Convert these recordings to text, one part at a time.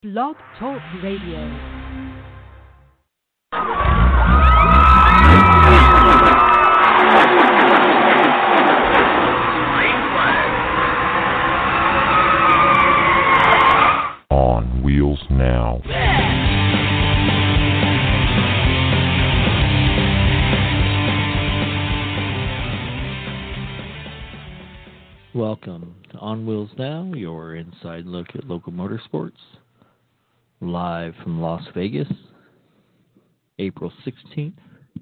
Blog Talk Radio. On Wheels Now. Welcome to On Wheels Now, your inside look at local motorsports. Live from Las Vegas, April 16th,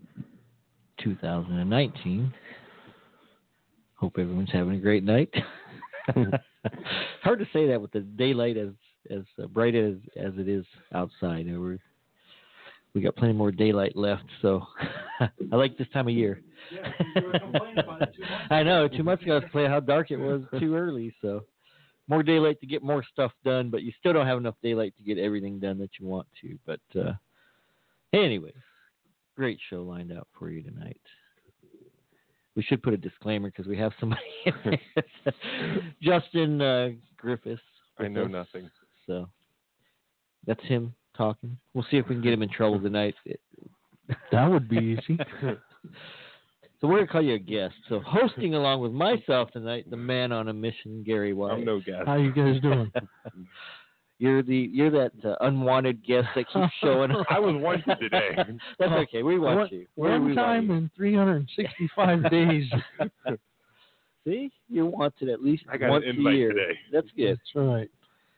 2019. Hope everyone's having a great night. Hard to say that with the daylight as bright as it is outside. We got plenty more daylight left, so I like this time of year. Yeah, you were complaining about it 2 months ago. I know, 2 months ago I was complaining how dark it was too early, so more daylight to get more stuff done, but you still don't have enough daylight to get everything done that you want to. But anyways, great show lined out for you tonight. We should put a disclaimer because we have somebody in there. Justin Griffiths. I know nothing. So that's him talking. We'll see if we can get him in trouble tonight. That would be easy. So we're going to call you a guest. So hosting along with myself tonight, the man on a mission, Gary White. I'm no guest. How you guys doing? You're that unwanted guest that keeps showing up. I was wanted today. That's okay. We want you. One time in 365 days. See? You're wanted at least I got once an a invite year. today. That's good. That's right.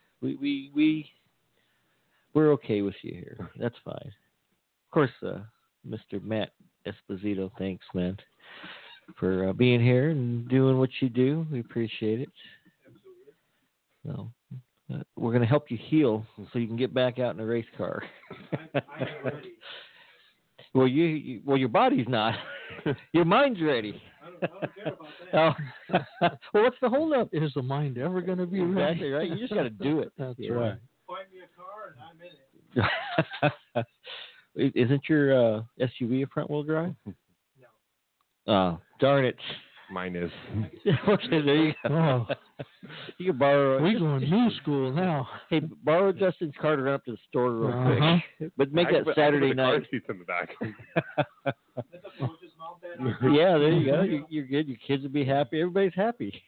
We're okay with you here. That's fine. Of course, Mr. Matt Esposito, thanks, man, for being here and doing what you do. We appreciate it. So we're going to help you heal so you can get back out in a race car. I am ready. Well, your body's not. Your mind's ready. I don't care about that. Oh. Well, what's the holdup? Is the mind ever going to be ready? Exactly right. You just got to do it. That's Yeah. right. Find me a car and I'm in it. Isn't your SUV a front-wheel drive? No. Oh, darn it. Mine is. Okay, there you go. Oh, You can borrow. we're going new school now. Hey, borrow Justin's car to run up to the store real quick. But make that Saturday I night. put the car seats in the back. That's okay. We'll just mount that on. Yeah, there you go. You're good. Your kids will be happy. Everybody's happy.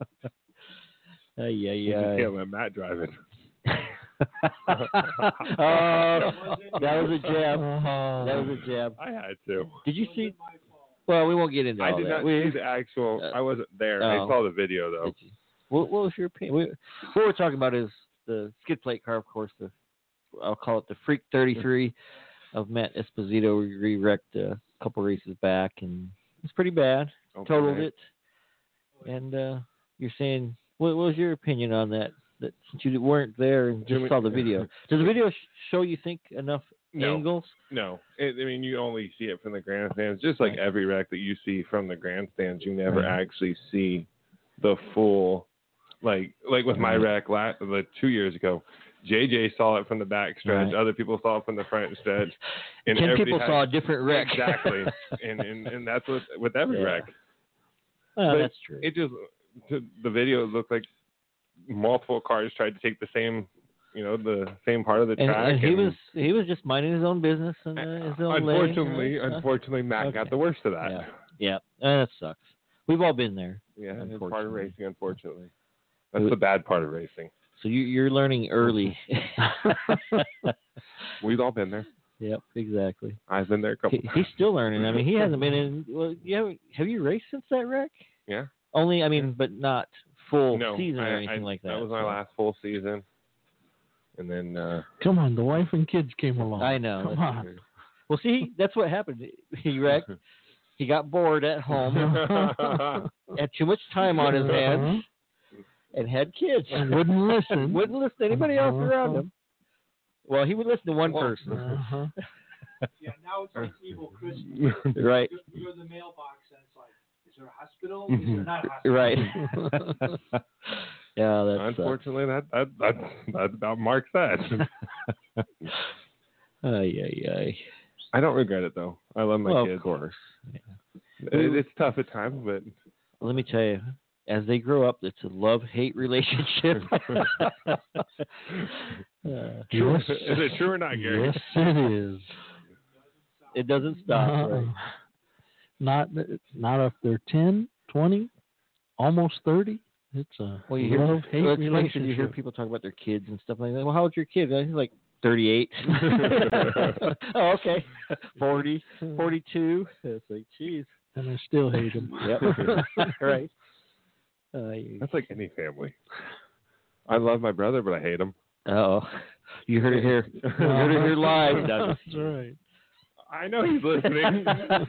You just can't let Matt drive it. Oh, that was a jab. Oh. That was a jab. I had to. Did you see? Wasn't my fault. Well, we won't get into I all did that. not see the actual. I wasn't there. I Oh. saw the video though. Did you? What was your opinion? What we're talking about is the skid plate car, of course. I'll call it the Freak 33 of Matt Esposito. We wrecked a couple races back, and it's pretty bad. Okay. Totaled it. And you're saying, what was your opinion on that? That since you weren't there and just saw the video, does the video show you think enough No. angles? No, I mean you only see it from the grandstands. Just like every wreck that you see from the grandstands, you never actually see the full. Like with my wreck 2 years ago, JJ saw it from the back stretch. Right. Other people saw it from the front stretch. And 10 everybody people had- saw a different wreck. Exactly, and that's with every Yeah. wreck. Well, But that's true. It just the video looked like multiple cars tried to take the same part of the track. And he was just minding his own business and his own lane. Unfortunately, Matt got the worst of that. Yeah, that sucks. We've all been there. Yeah, it's part of Unfortunately. racing. Unfortunately, that's the bad part of racing. So you're learning early. We've all been there. Yep, exactly. I've been there a couple He's still learning. I mean, he hasn't been in. Well, have you raced since that wreck? Yeah. Only, I mean, but not full No, season or anything like that. That was my last full season. And then Come on, the wife and kids came along. I know. Come that's on. true. Well, see, that's what happened. He wrecked. He got bored at home, had too much time on his hands, and had kids. And wouldn't listen. Wouldn't listen to anybody else around him. Well, he would listen to one person. Uh-huh. Yeah, now it's like evil Christmas. Right. You go to the mailbox and it's like, is there a hospital? Is there not a hospital? Right. Yeah, that's unfortunately that about marks that. Ay. I don't regret it though. I love my kids. Of course. Yeah. It's tough at times, but Let me tell you, as they grow up, it's a love-hate relationship. Yes. Is it true or not, Gary? Yes, it is. It doesn't stop. Right? Not if they're 10, 20, almost 30. It's a Well, you hear, love-hate well, it's funny 'cause relationship. you hear people talk about their kids and stuff like that. Well, how old's your kid? He's like 38. Oh, okay. 40, 42. It's like, geez. And I still hate them. Yep. Right. That's like any family. I love my brother, but I hate him. Oh, you heard it here. You heard it here live. Douglas. That's right. I know he's listening.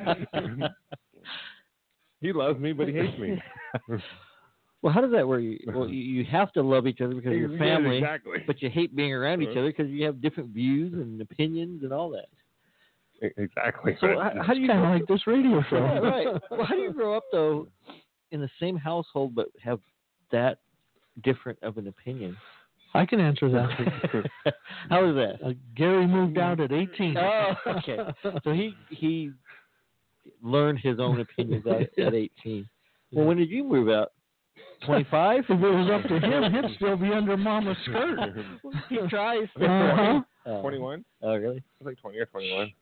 He loves me, but he hates me. Well, how does that work? Well, you have to love each other because you're family, Exactly. but you hate being around each other because you have different views and opinions and all that. Exactly. So how do you Kind of like this radio show. Yeah, right. Well, how do you grow up though in the same household but have that different of an opinion? I can answer that. How is that? Gary moved out at 18. Oh, okay. So he learned his own opinions at 18. Well, when did you move out? 25? If it was up to him, he'd still be under Mama's skirt. He tries. Uh-huh. 21? Oh, really? I was like 20 or 21.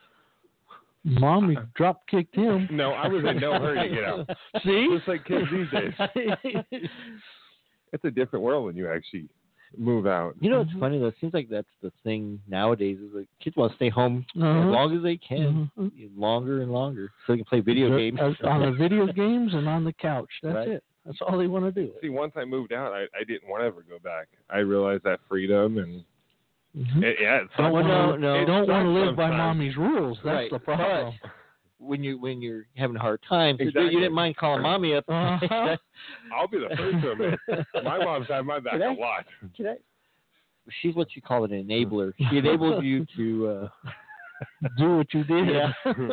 Mommy drop kicked him. No, I was in no hurry to get out. See? Just like kids these days. It's a different world when you actually move out. You know, it's funny though. It seems like that's the thing nowadays. Is like kids want to stay home as Uh-huh. long as they can, longer and longer, so they can play video games. On the video games and on the couch. That's Right. it. That's all they want to do. See, once I moved out, I didn't want to ever go back. I realized that freedom and it Don't sucks. want to live by sometimes. Mommy's rules. That's Right. the problem. When you're having a hard time, so Exactly. you didn't mind calling mommy up. Uh-huh. I'll be the first to admit. My mom's had my back Can I- a lot. Can I- She's what you call an enabler. She enables you to. Do what you did. Yeah.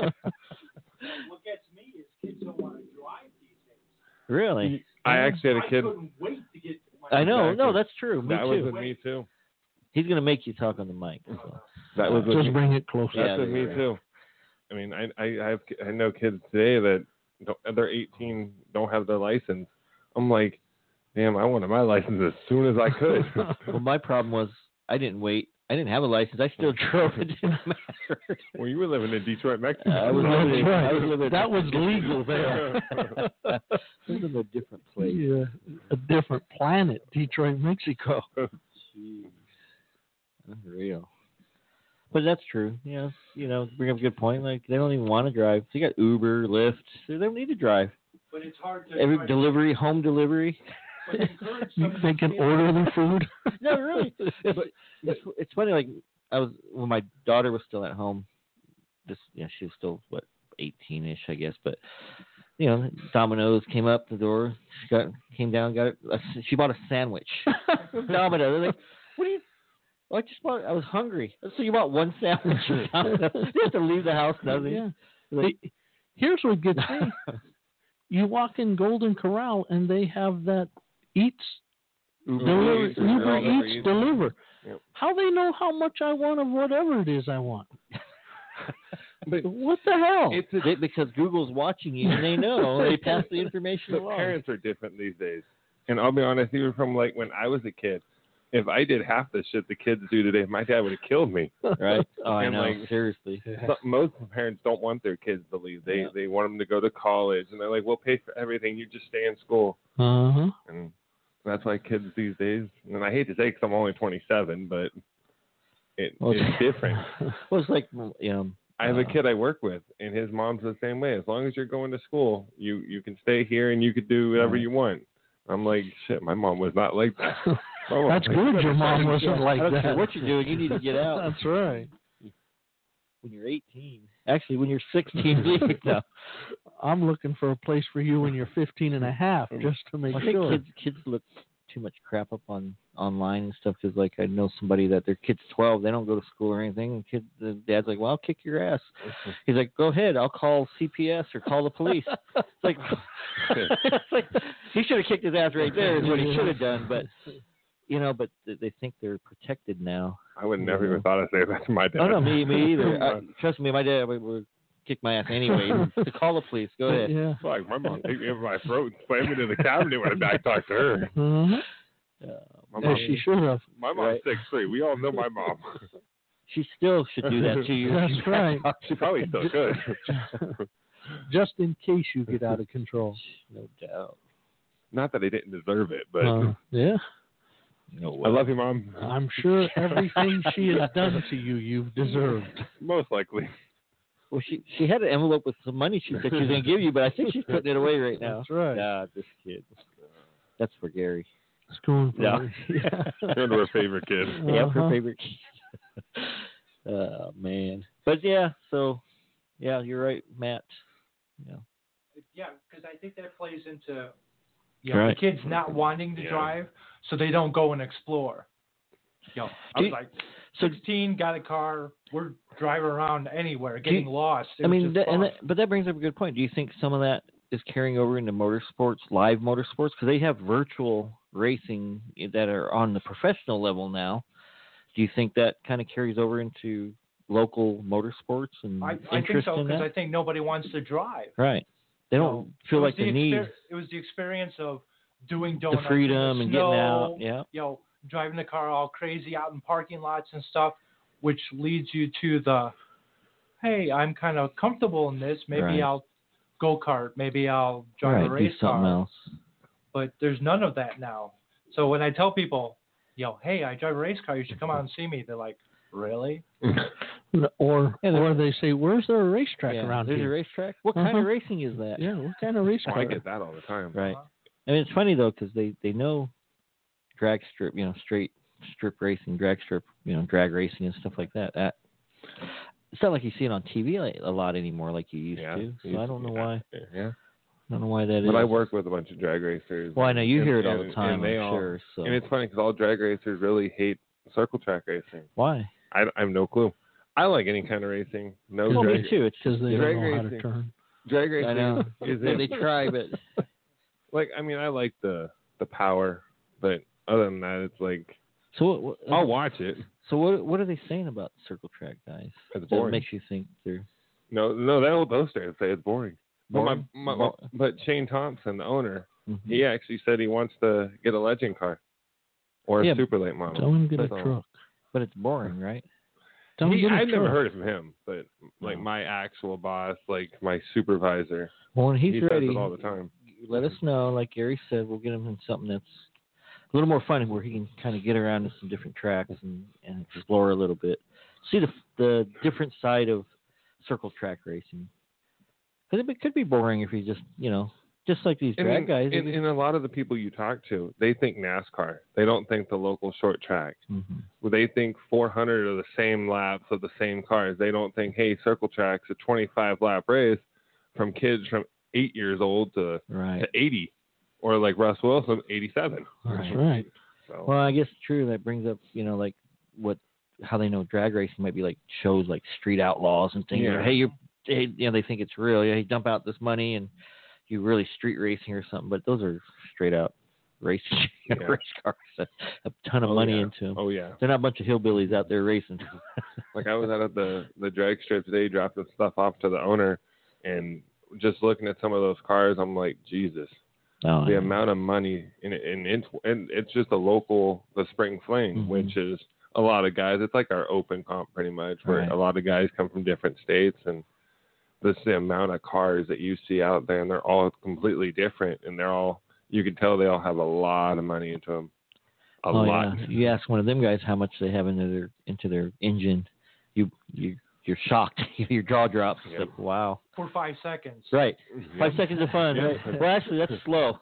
What gets me is kids don't want to drive these days. Really? I actually had a kid. I couldn't wait to get my I know. Exactly. No, that's true. Me That was too. with me too. He's gonna make you talk on the mic. So. That was with Just me. bring it closer. Yeah, That's with me right. too. I mean, I know kids today that they're 18, don't have their license. I'm like, damn, I wanted my license as soon as I could. Well, my problem was I didn't wait. I didn't have a license. I still drove. It didn't matter. Well, you were living in Detroit, Mexico. I was That's living. right. I was living. That was legal there. I was in a different place. Yeah, a different planet, Detroit, Mexico. Unreal. But that's true. Bring up a good point. Like they don't even want to drive. So you got Uber, Lyft. So they don't need to drive. But it's hard to. Every delivery, home delivery. but encourage They can order their food. No, really. It's funny. Like when my daughter was still at home. She was still 18ish, I guess. But Domino's came up the door. She came down, got it. She bought a sandwich from Domino's. They're like, what do you? Oh, I was hungry. So you bought one sandwich from Domino's. You have to leave the house, nothing. Yeah. Like, Here's what gets me. You walk in Golden Corral and they have that Uber Eats deliver. Yep. How they know how much I want of whatever it is I want? But What the hell? because Google's watching you and they know. They pass the information the along. parents are different these days. And I'll be honest, even from like when I was a kid, if I did half the shit the kids do today, my dad would have killed me. Right? Oh, I And, know. like, Seriously. Most parents don't want their kids to leave. They want them to go to college, and they're like, "We'll pay for everything. You just stay in school." Uh-huh. And that's why kids these days. And I hate to say, because I'm only 27, but it's different. Well, it's like I have a kid I work with, and his mom's the same way. As long as you're going to school, you can stay here and you could do whatever you want. I'm like, shit, my mom was not like that. That's good your mom wasn't like I don't care that. what you're doing, you need to get out. That's right. When you're 18. Actually, when you're 16, leave now. I'm looking for a place for you when you're 15 and a half, just to make I think sure. kids look too much crap up online and stuff because, like, I know somebody that their kid's 12, they don't go to school or anything. And the dad's like, well, I'll kick your ass. He's like, go ahead, I'll call CPS or call the police. It's like, he should have kicked his ass right there is what he should have done. But, but they think they're protected now. I would never even thought of saying that to my dad. Oh, no, me either. Trust me, my dad, kick my ass anyway. To call the police. Go ahead. Yeah. Like my mom take me over my throat and slam me to the cabinet when I back talk to her. Uh-huh. My Yeah, mom, she should have. my mom's 6'3". We all know my mom. She still should do that to you. That's right. She probably still could. Just in case you get out of control. No doubt. Not that I didn't deserve it, but Yeah. No I love you, Mom. I'm sure everything she has done to you, you've deserved. Most likely. Well, she had an envelope with some money she said she was going to give you, but I think she's putting it away right now. That's right. Nah, this kid. That's for Gary. It's going for No. You're her favorite kid. Yeah, her Uh-huh. favorite kid. Oh, man. But, yeah, so, yeah, you're right, Matt. Yeah. Yeah, because I think that plays into Right. the kids not wanting to drive, so they don't go and explore. I was like 16, got a car, we're driving around anywhere, getting lost. It I was mean, just fun. but that brings up a good point. Do you think some of that is carrying over into motorsports, live motorsports? Because they have virtual racing that are on the professional level now. Do you think that kind of carries over into local motorsports and I think interest so, in because that? I think nobody wants to drive. Right. They You don't know, feel it was like the need, It was the experience of doing the donuts freedom in and the getting snow, out. Yeah. Driving the car all crazy out in parking lots and stuff, which leads you to the, hey, I'm kind of comfortable in this. Maybe Right. I'll go-kart. Maybe I'll drive Right. a Do race something car. else. But there's none of that now. So when I tell people, hey, I drive a race car, you should come out and see me, they're like, really? Or they say, where's there a racetrack Yeah. around There's here? a racetrack. What kind of Uh-huh. racing is that? Yeah, what kind of race Oh, car? I get that all the time. Right. I mean, it's funny though because they know drag strip, straight strip racing, drag strip, drag racing and stuff like that. It's not like you see it on TV a lot anymore like you used to. So I don't know why. Yeah. I don't know why that is. But I work with a bunch of drag racers. Well, I know you hear it all the and time. they I'm all, sure. So And it's funny because all drag racers really hate circle track racing. why? I have no clue. I like any kind of racing. No Well, drag, me too. It's Because just they drag don't know how to racing. turn. drag racing I know. isn't They try, but like I mean I like the power, but other than that it's like so what, I'll watch it. So what are they saying about circle track guys? It's That boring. makes you think they're No, those guys say it's boring. boring? But Shane Thompson, the owner, Mhm. he actually said he wants to get a legend car or a Yeah, super late model. Tell him to get a So- truck. But it's boring, right? Tell him to get a I've never truck. heard of him, but like my actual boss, like my supervisor, Well, when he's he ready, says it all the time. let us know. Like Gary said, we'll get him in something that's a little more fun, where he can kind of get around to some different tracks and explore a little bit, see the different side of circle track racing. Because it could be boring if you just like these drag guys. And a lot of the people you talk to, they think NASCAR. They don't think the local short track. Mhm. Well, they think 400 are the same laps of the same cars. They don't think, hey, circle track's a 25-lap race from kids from 8 years old to Right. 80, or like Russ Wilson, 87. That's right. So, Well, I guess true. That brings up, like how they know drag racing might be like shows like Street Outlaws and things. Yeah. Hey, they think it's real. Yeah, you dump out this money and you really street racing or something. But those are straight out racing race cars. A ton of money into them. Oh yeah. They're not a bunch of hillbillies out there racing. Like I was out at the drag strip today, dropping stuff off to the owner, and just looking at some of those cars, I'm like, Jesus. Oh, The yeah. amount of money and it's just a local, the Spring Fling, Mhm. which is a lot of guys. It's like our open comp pretty much, where Right. a lot of guys come from different states, and this the amount of cars that you see out there, and they're all completely different, and they're all, you can tell they all have a lot of money into them, a lot. Yeah. You ask one of them guys how much they have into their engine, you're shocked. Your jaw drops. It's Yep. like, wow. For 5 seconds. Right. Yeah. 5 seconds of fun. Yeah. Right. Well, actually, that's slow.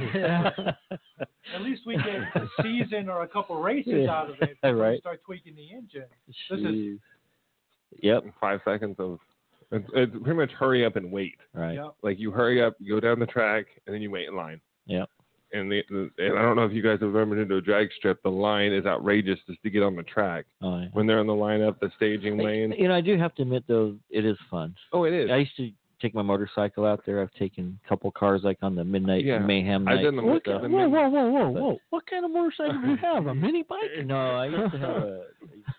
At least we get a season or a couple races out of it before Right. we start tweaking the engine. This is Jeez. Yep. 5 seconons of, it's pretty much hurry up and wait. Right. Yep. Like you hurry up, you go down the track, and then you wait in line. Yep. And and I don't know if you guys have ever been into a drag strip. The line is outrageous just to get on the track. Oh, yeah. When they're in the lineup, the staging lane. I do have to admit though, it is fun. Oh, it is. I used to take my motorcycle out there. I've taken a couple cars like on the Midnight Yeah. Mayhem I've night. done the What, the whoa. What kind of motorcycle do you have? A mini bike? No, I used to have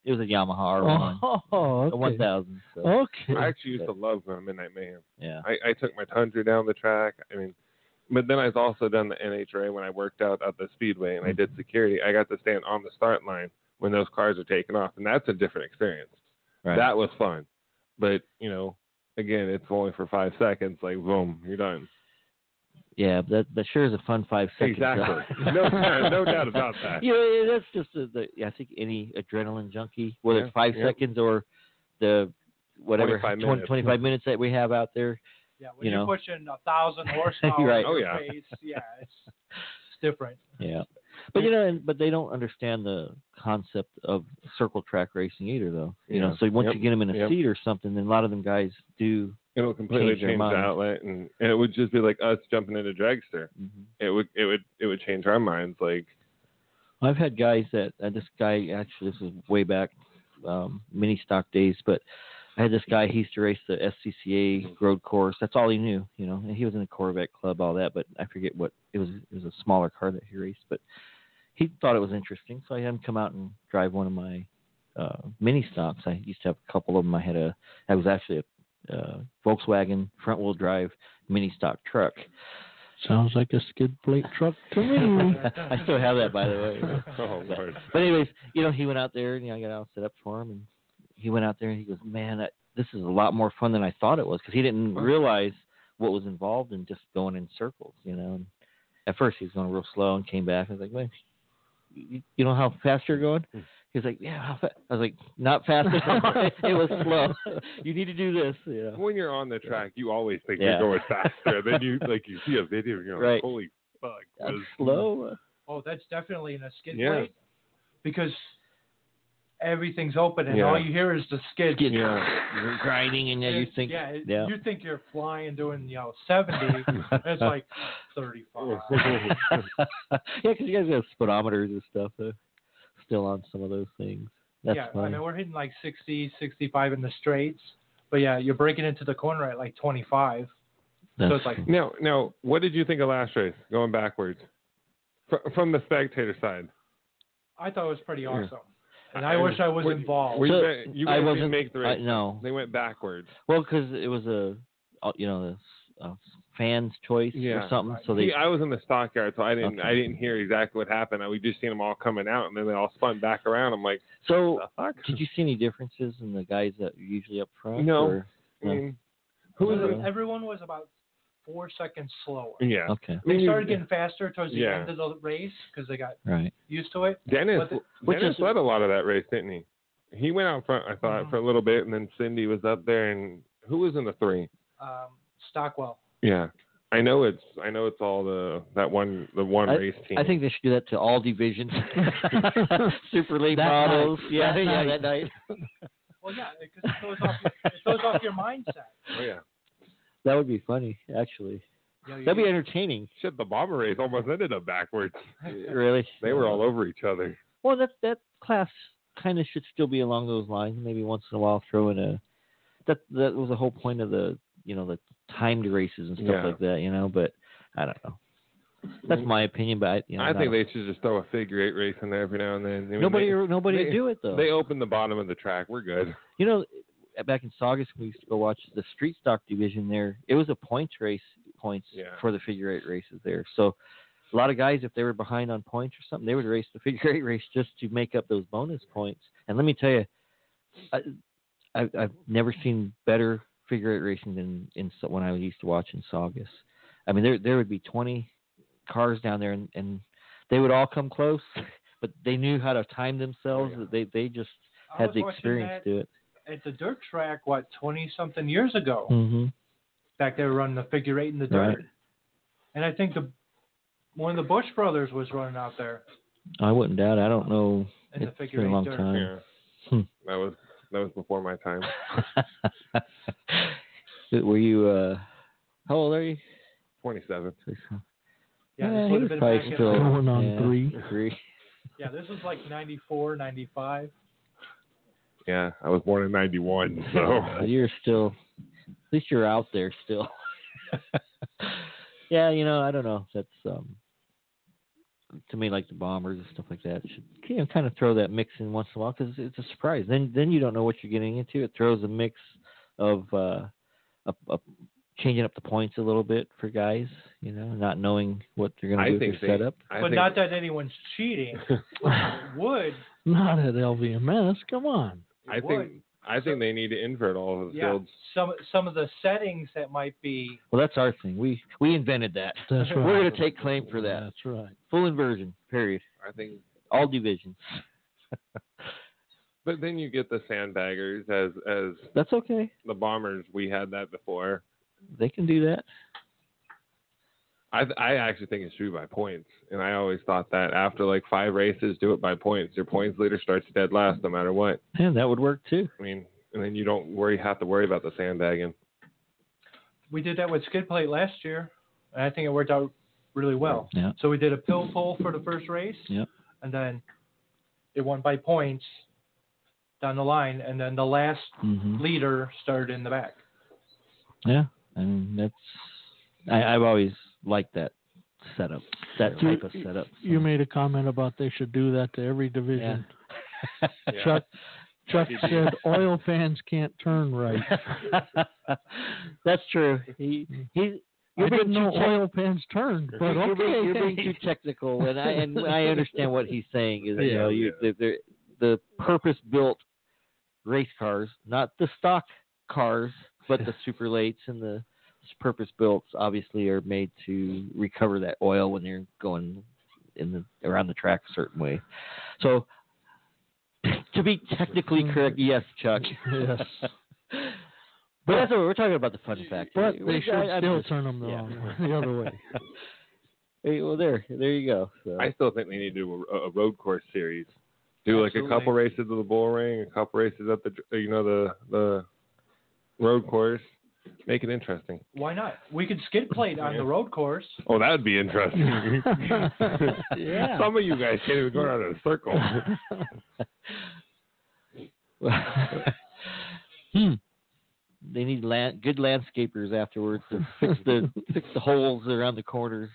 It was a Yamaha R1. Oh, okay. A 1000. So. Okay. I actually used to love Midnight Mayhem. Yeah. I took my Tundra down the track. I mean, but then I've also done the NHRA when I worked out at the Speedway and I did security. I got to stand on the start line when those cars are taking off, and that's a different experience. Right. That was fun. But, you know, again, it's only for 5 seconds. Like, boom, you're done. Yeah, that sure is a fun 5 seconds. Exactly. no doubt about that. Yeah, that's just I think any adrenaline junkie, whether it's 5 seconds or the whatever 25 minutes that we have out there. Yeah, when you're pushing 1,000 horsepower right. in your face, it's different. Yeah, but but they don't understand the concept of circle track racing either, though. You know, so once you get them in a seat or something, then a lot of them guys do. It'll completely change the outlet, and it would just be like us jumping into dragster. Mm-hmm. It would change our minds. Like, I've had guys that this guy actually, this was way back, mini stock days, but I had this guy. He used to race the SCCA road course. That's all he knew, you know. And he was in a Corvette club, all that, but I forget what it was. It was a smaller car that he raced, but he thought it was interesting, so I had him come out and drive one of my mini stocks. I used to have a couple of them. I was actually a Volkswagen front wheel drive mini stock truck. Sounds like a skid plate truck to me. I still have that, by the way. Oh, Lord. But anyways, you know, he went out there and I got all set up for him, and he went out there and he goes, "Man, this is a lot more fun than I thought it was," because he didn't realize what was involved in just going in circles, you know. And at first he was going real slow and came back. I was like, "Man, you know how fast you're going?" He was like, "Yeah, how fast?" I was like, "Not fast enough. It was slow. You need to do this." You know? When you're on the track, you always think you're going faster. Then you see a video and you're like, "Holy fuck, that's slow." Oh, that's definitely in a skid plate because everything's open and all you hear is the skid. You're grinding and you think, you think you're flying doing 70, and it's like 35. Because you guys have speedometers and stuff. Still on some of those things. That's funny. I mean, we're hitting like 60, 65 in the straights, but you're breaking into the corner at like 25. So it's like now, what did you think of last race? Going backwards from the spectator side. I thought it was pretty awesome, and I wish I was involved. You guys didn't make the race. No, they went backwards. Well, because it was a fan's choice or something. So I was in the stockyard, so I didn't hear exactly what happened. We just seen them all coming out, and then they all spun back around. I'm like, so did you see any differences in the guys that are usually up front? No. I mean, everyone was about 4 seconds slower. Yeah. Okay. They started getting faster towards the end of the race because they got used to it. Dennis led a lot of that race, didn't he? He went out front, I thought, for a little bit, and then Cindy was up there, and who was in the 3? Stockwell. Yeah, I know it's all the one race team. I think they should do that to all divisions. Super late models. That night. Well, because it throws off your mindset. Oh yeah. That would be funny, actually. That'd be entertaining. Shit, the bomber race almost ended up backwards. Really? They were all over each other. Well, that class kind of should still be along those lines. Maybe once in a while throw in that was the whole point of the the timed races and stuff like that, but I don't know. That's my opinion, but I think they should just throw a figure 8 race in there every now and then. Nobody would do it though. They open the bottom of the track. We're good. Back in Saugus, we used to go watch the street stock division there. It was a points for the figure 8 races there. So a lot of guys, if they were behind on points or something, they would race the figure 8 race just to make up those bonus points. And let me tell you, I've never seen better figure 8 racing than when I used to watch in Saugus. I mean, there would be 20 cars down there, and they would all come close, but they knew how to time themselves. They just had the experience to do it. At the dirt track, 20-something years ago, back there running the figure 8 in the dirt. Right. And I think one of the Bush brothers was running out there. I wouldn't doubt it. I don't know. In the figure 8 been a long dirt. time. Yeah. That was before my time. Were you, how old are you? 27. Yeah, this would have been back in going on 3. Yeah, this was like 94, 95. Yeah, I was born in 91, so. You're still, at least you're out there still. Yeah, I don't know. That's, to me, like the Bombers and stuff like that, should kind of throw that mix in once in a while because it's a surprise. Then you don't know what you're getting into. It throws a mix of changing up the points a little bit for guys, not knowing what they're going to do with their setup. But not that anyone's cheating. Would. Not at LVMS. Come on. I think they need to invert all of the fields. Some of the settings that might be. Well, that's our thing. We invented that. That's right. We're going to take claim for that. That's right. Full inversion. Period. I think all divisions. But then you get the sandbaggers as that's okay. The Bombers. We had that before. They can do that. I actually think it's true by points, and I always thought that after like 5 races, do it by points. Your points leader starts dead last, no matter what. And that would work too. I mean, and then you don't have to worry about the sandbagging. We did that with skid plate last year, and I think it worked out really well. Yeah. So we did a pill pull for the first race, and then it won by points down the line, and then the last leader started in the back. Yeah, I mean I've always liked that setup, that type of setup. So. You made a comment about they should do that to every division. Yeah. Chuck said oil fans can't turn right. That's true. I didn't know oil fans turned, but you're being too technical, and I understand what he's saying. Is the purpose-built race cars, not the stock cars, but the super lates and the purpose-built obviously are made to recover that oil when they're going around the track a certain way. So to be technically correct, yes, Chuck. Yes. But that's what we're talking about, the fun factor. But they should still turn them the other way. Hey, well, there you go. So. I still think they need to do a road course series. Do like a couple races of the bull ring, a couple races at the road course. Make it interesting. Why not? We could skid plate on the road course. Oh, that would be interesting. Yeah. Some of you guys can't even go around in a circle. They need good landscapers afterwards to fix the holes around the corners.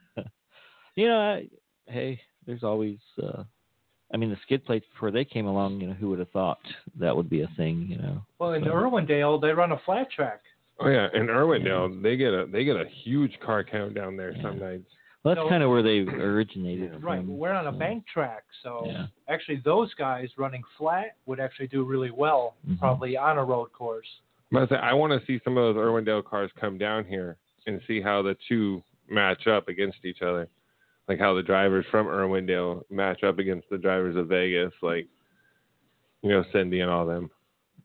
Hey, there's always. The skid plates before they came along, who would have thought that would be a thing, Well, in Irwindale, they run a flat track. Oh yeah, in Irwindale, they get a huge car count down there some nights. Well, that's kind of where they originated. Right, from, we're on a bank track, so actually those guys running flat would actually do really well, probably on a road course. But I want to see some of those Irwindale cars come down here and see how the two match up against each other. Like how the drivers from Irwindale match up against the drivers of Vegas, like, Cindy and all them.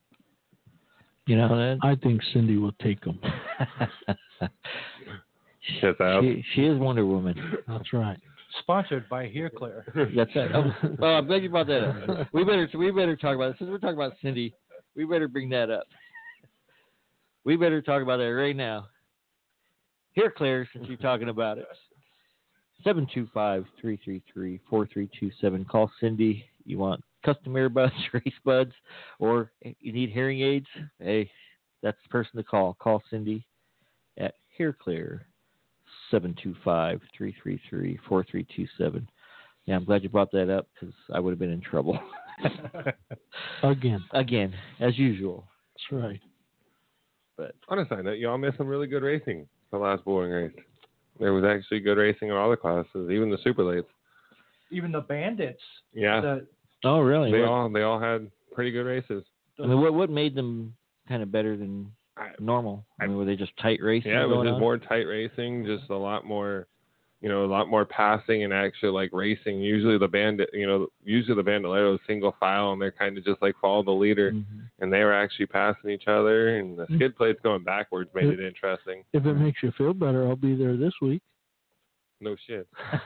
I think Cindy will take them. She is Wonder Woman. That's right. Sponsored by Hereclear. That's right. Oh, I'm glad you brought that up. We better talk about it. Since we're talking about Cindy, we better bring that up. We better talk about that right now. Hereclear, since you're talking about it. 725-333-4327. Call Cindy. You want custom earbuds, race buds, or you need hearing aids? Hey, that's the person to call. Call Cindy at Hereclear, 725-333-4327. Yeah, I'm glad you brought that up because I would have been in trouble. Again, as usual. That's right. But on a side note, y'all missed some really good racing the last bowling race. There was actually good racing in all the classes, even the super lates. Even the bandits. Yeah. Oh, really? They all had pretty good races. I mean, what made them kind of better than normal? Were they just tight racing? Yeah, it was just more tight racing, just a lot more passing and actually like racing. Usually the Bandoleros single file and they're kind of just like follow the leader, and they were actually passing each other, and the skid plates going backwards made it interesting. If it makes you feel better, I'll be there this week. No shit.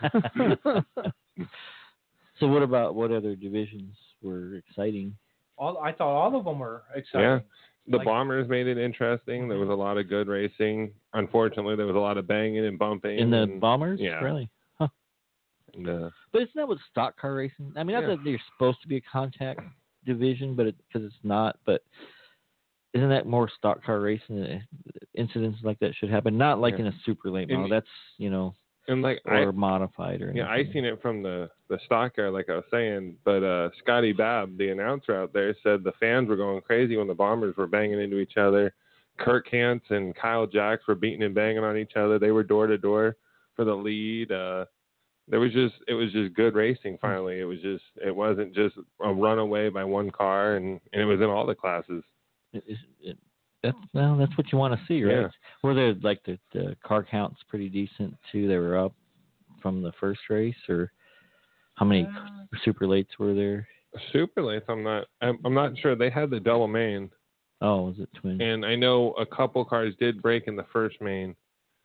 So what other divisions were exciting? I thought all of them were exciting. Yeah. The Bombers made it interesting. There was a lot of good racing. Unfortunately, there was a lot of banging and bumping. In the Bombers? Yeah. Really? Huh. But isn't that with stock car racing? I mean, not that they're supposed to be a contact division, but because it's not. But isn't that more stock car racing? Incidents like that should happen. Not like in a super late model. That's, and like or modified or anything. Yeah, I seen it from the stock car, like I was saying. But Scotty Babb, the announcer out there, said the fans were going crazy when the Bombers were banging into each other. Kirk Hance and Kyle Jacks were beating and banging on each other. They were door to door for the lead. It was just good racing. Finally, it wasn't just a runaway by one car, and it was in all the classes. That's what you want to see, right? Yeah. Were there like the car counts pretty decent too? They were up from the first race, or how many super lates were there? Super lates, I'm not sure. They had the double main. Oh, was it twin? And I know a couple cars did break in the first main.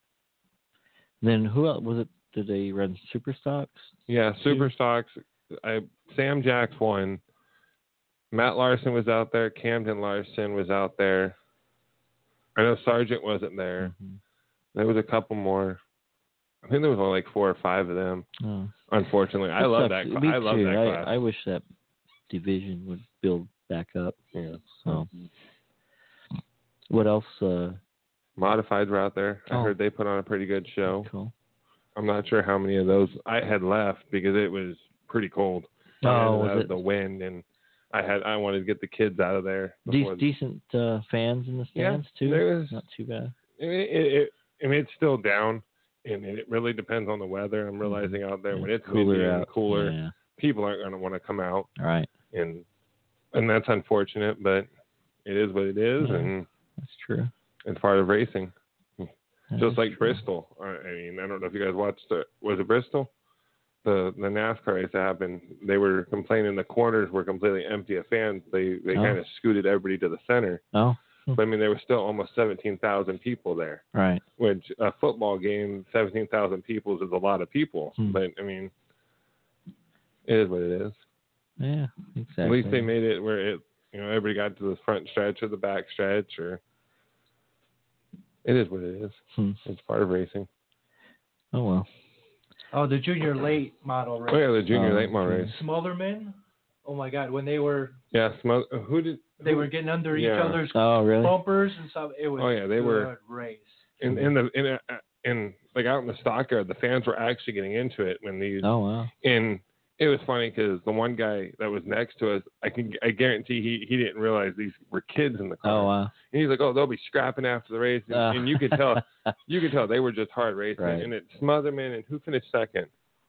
Then who else was it? Did they run super stocks? Yeah, super stocks. Sam Jacks won. Matt Larson was out there. Camden Larson was out there. I know Sargent wasn't there. Mm-hmm. There was a couple more. I think there was only like 4 or 5 of them. Oh. Unfortunately, I love that. Me I love too. that class. I wish that division would build back up. Yeah. So, what else? Modifieds were out there. I heard they put on a pretty good show. Cool. I'm not sure how many of those I had left because it was pretty cold. Was it the wind, and I wanted to get the kids out of there. Decent fans in the stands too. There was, not too bad. I mean, it's still down, and it really depends on the weather. I'm realizing out there when it's cooler, people aren't going to want to come out. All right. And that's unfortunate, but it is what it is, and that's true. It's part of racing. That Just like true. Bristol. I mean, I don't know if you guys watched was it Bristol? The NASCAR race that happened. They were complaining the corners were completely empty of fans. They kind of scooted everybody to the center. Oh. But I mean, there were still almost 17,000 people there. Right. Which a football game, 17,000 people is a lot of people. But I mean, it is what it is. Yeah, exactly. At least they made it where everybody got to the front stretch or the back stretch, or it is what it is. It's part of racing. Oh well. Oh, the junior late model race. Oh yeah, the junior late model race. Smotherman. Oh my God, when they were. Yeah, They were getting under each other's really? bumpers and stuff. It was. Oh yeah, they were race. In like out in the stock yard, the fans were actually getting into it when these. Oh wow. And it was funny because the one guy that was next to us, I guarantee he didn't realize these were kids in the car. Oh wow. And he's like, oh, they'll be scrapping after the race, and you could tell they were just hard racing. Right. And it's Smotherman, and who finished second?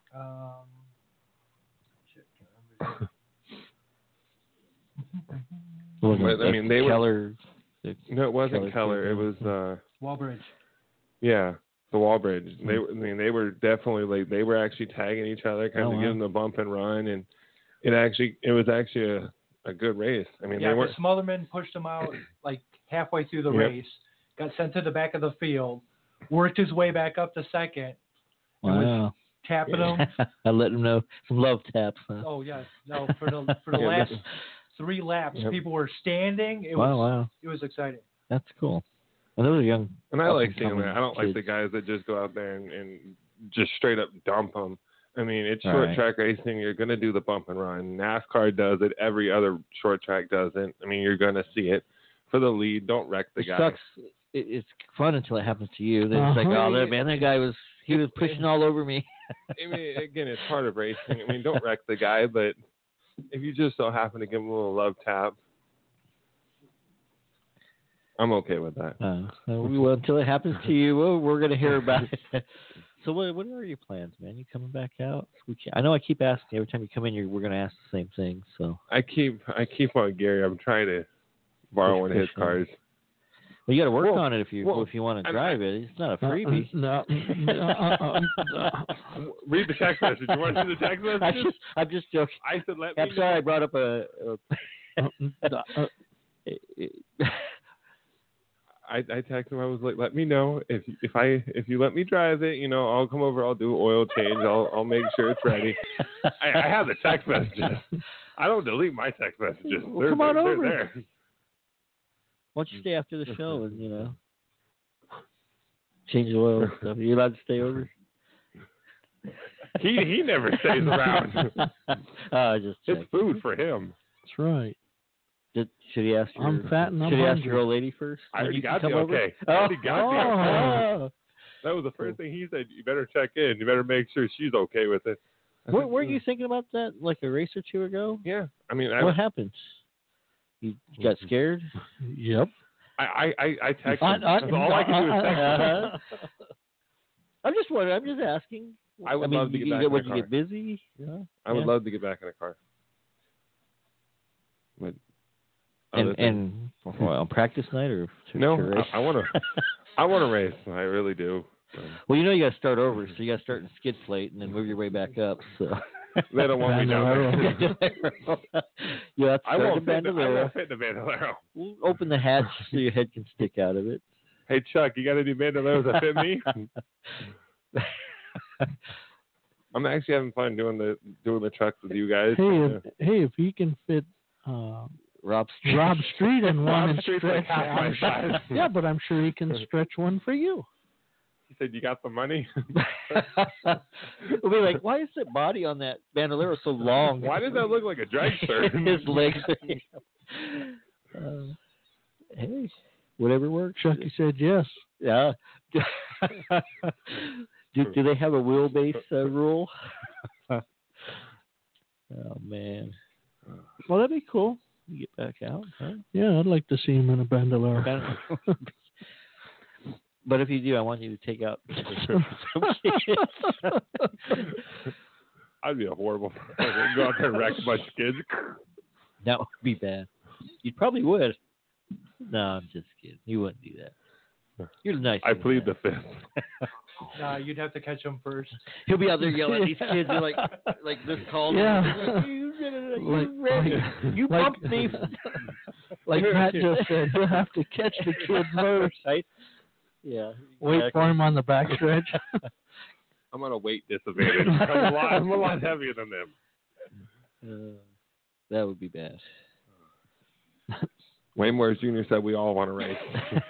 I mean, they Keller. No, it wasn't Keller. It was Walbridge. Yeah, the Walbridge. They were definitely like they were actually tagging each other, kind of giving the bump and run, and it was actually a good race. I mean, yeah, the Smotherman pushed him out like halfway through the race, got sent to the back of the field, worked his way back up to second, and was tapping him. I let him know some love taps. Huh? Oh yes, no, for the last 3 laps, people were standing. It was exciting. That's cool. And those are young. And I like seeing that. I don't like the guys that just go out there and just straight up dump them. I mean, it's short track racing. You're going to do the bump and run. NASCAR does it. Every other short track doesn't. I mean, you're going to see it for the lead. Don't wreck the guy. Sucks. It's fun until it happens to you. Then it's like, oh, that guy was pushing all over me. I mean, again, it's part of racing. I mean, don't wreck the guy, but if you just so happen to give him a little love tap, I'm okay with that. Well, until it happens to you, we're going to hear about it. So what are your plans, man? You coming back out? I know I keep asking every time you come in. We're going to ask the same thing. So I keep on Gary. I'm trying to borrow one of his cars. Well, you got to work on it if you want to drive it. It's not a freebie. No. Read the text message. You want to do the text message? I'm just joking. I said let me. I'm sorry, I brought up I texted him. I was like, "Let me know if you let me drive it. I'll come over. I'll do oil change. I'll make sure it's ready." I have the text messages. I don't delete my text messages. Well, come on over. They're there. Why don't you stay after the show and change the oil and stuff? Are you allowed to stay over? He never stays around. It's food for him. That's right. Should he ask I'm fat and I'm Should he hungry. ask your old lady first? I already got the okay. I already got the okay. That was the first thing he said. You better check in. You better make sure she's okay with it. Were you thinking about that like a race or two ago? Yeah. I mean, what happened? You got scared? Yep. I texted him. That's all I can do is text him. I'm just wondering. I'm just asking. I would love to get back in a car. Would you get busy? Yeah. I would love to get back in a car. But on practice night or to race? I want to. I want to race. I really do. Well, you got to start over, so you got to start in skid plate and then move your way back up. So they don't want me down there. You have to I won't fit in the Bandolero. We'll open the hatch so your head can stick out of it. Hey Chuck, you got any Bandoleros that fit me? I'm actually having fun doing the trucks with you guys. Hey, if he can fit Rob Street in one and stretch. Like half my size. Yeah, but I'm sure he can stretch one for you. He said, "You got the money." We'll be like, why is the body on that Bandolero so long? Why does that look like a dragster? His legs. Hey, whatever works. Chucky said yes. Yeah. Do they have a wheelbase rule? Oh man. Well, that'd be cool. You get back out. Huh? Yeah, I'd like to see him in a Bandolero. But if you do, I want you to take out some kids. I'd be a horrible person. Go out there and wreck a bunch of kids. That would be bad. You probably would. No, I'm just kidding. You wouldn't do that. You're nice. I plead the fifth. Nah, you'd have to catch him first. He'll be out there yelling at these kids. They're like this call. Yeah. You bumped me. Like Matt just said, you'll have to catch the kid first. Right? Yeah. Wait for him on the backstretch. I'm on a weight disadvantage. I'm a lot heavier than them. That would be bad. Wayne Morris Jr. said we all want to race.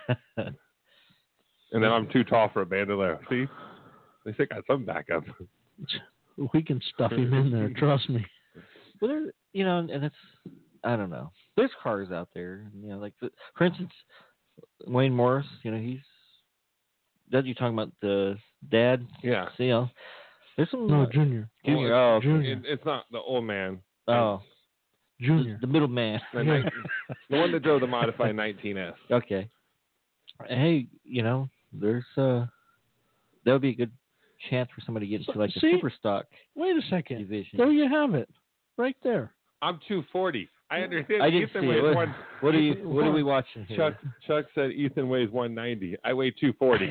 And then I'm too tall for a Bandolero. See? They still got some backup. We can stuff him in there, trust me. Well, there, and it's, I don't know. There's cars out there, like, for instance, Wayne Morris, he's, that you talking about the dad? Yeah. See, there's some. No, Junior. Junior. Oh, Junior. It's not the old man. Oh. Junior. The middle man. The one that drove the modified 19S. Okay. Hey, there's that would be a good chance for somebody to get into like the super stock. Wait a second. Division. There you have it, right there. I'm 240. I understand. I didn't see it. What are we watching here? Chuck said Ethan weighs 190. I weigh 240.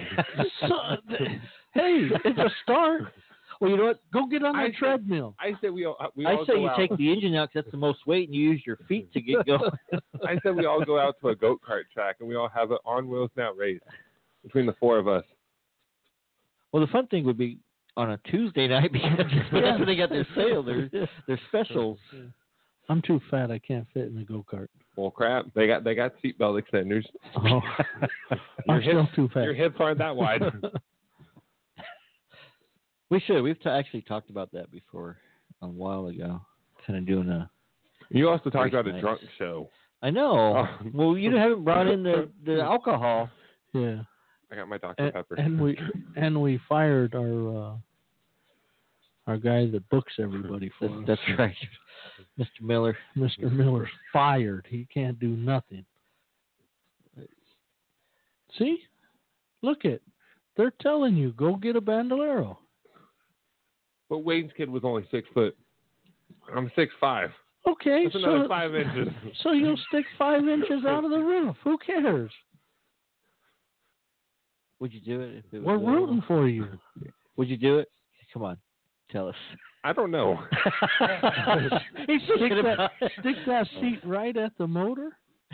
Hey, it's a start. Well, you know what? Go get on the treadmill. I said we all you take the engine out because that's the most weight, and you use your feet to get going. I said we all go out to a go-kart track, and we all have an on wheels now race between the four of us. Well, the fun thing would be on a Tuesday night because that's when they got their sale, their specials. I'm too fat. I can't fit in the go-kart. Well, crap. They got seatbelt extenders. Oh. I'm still too fat. Your hips aren't that wide. We should. We've actually talked about that before a while ago. Kind of doing a. You also talked about a drunk show. I know. Well, you haven't brought in the alcohol. Yeah. I got my Dr. Pepper. And we fired our guy that books everybody for us. That's right, Mr. Miller. Mr. Miller's fired. He can't do nothing. See, look it. They're telling you go get a Bandolero. But Wayne's kid was only 6 foot. I'm 6'5". Okay, that's another 5 inches. So you'll stick 5 inches out of the roof. Who cares? Would you do it? If it was We're rooting for you. Would you do it? Come on, tell us. I don't know. Stick that seat right at the motor.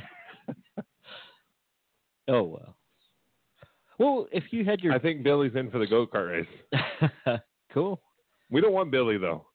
Oh well. Well, if you had your, I think Billy's in for the go-kart race. Cool. We don't want Billy though.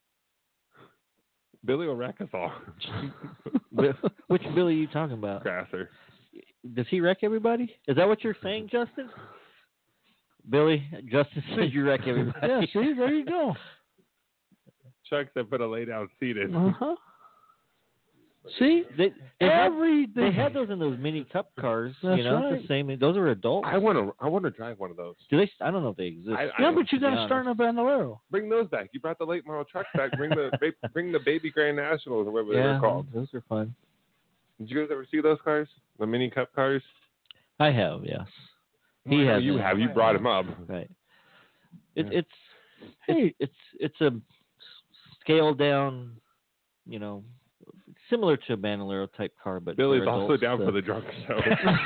Billy will wreck us all. Which Billy are you talking about? Grasser. Does he wreck everybody? Is that what you're saying, Justin? Billy, Justin said you wreck everybody. Yeah, see, there you go. Chuck said put a lay-down seat in. Uh-huh. See, they had those in those mini cup cars. That's you know, right. it's the same. Those are adults. I want to drive one of those. Do they? I don't know if they exist. Yeah, but you got to start in a Bandolero. Bring those back. You brought the late model trucks back. Bring the baby Grand Nationals or whatever they're called. Those are fun. Did you guys ever see those cars? The mini cup cars? I have, yes. He has. You have. You brought him up. Right. It's a scaled down, you know, similar to a Bandolero type car, but Billy's for also adults, down for the drunk show.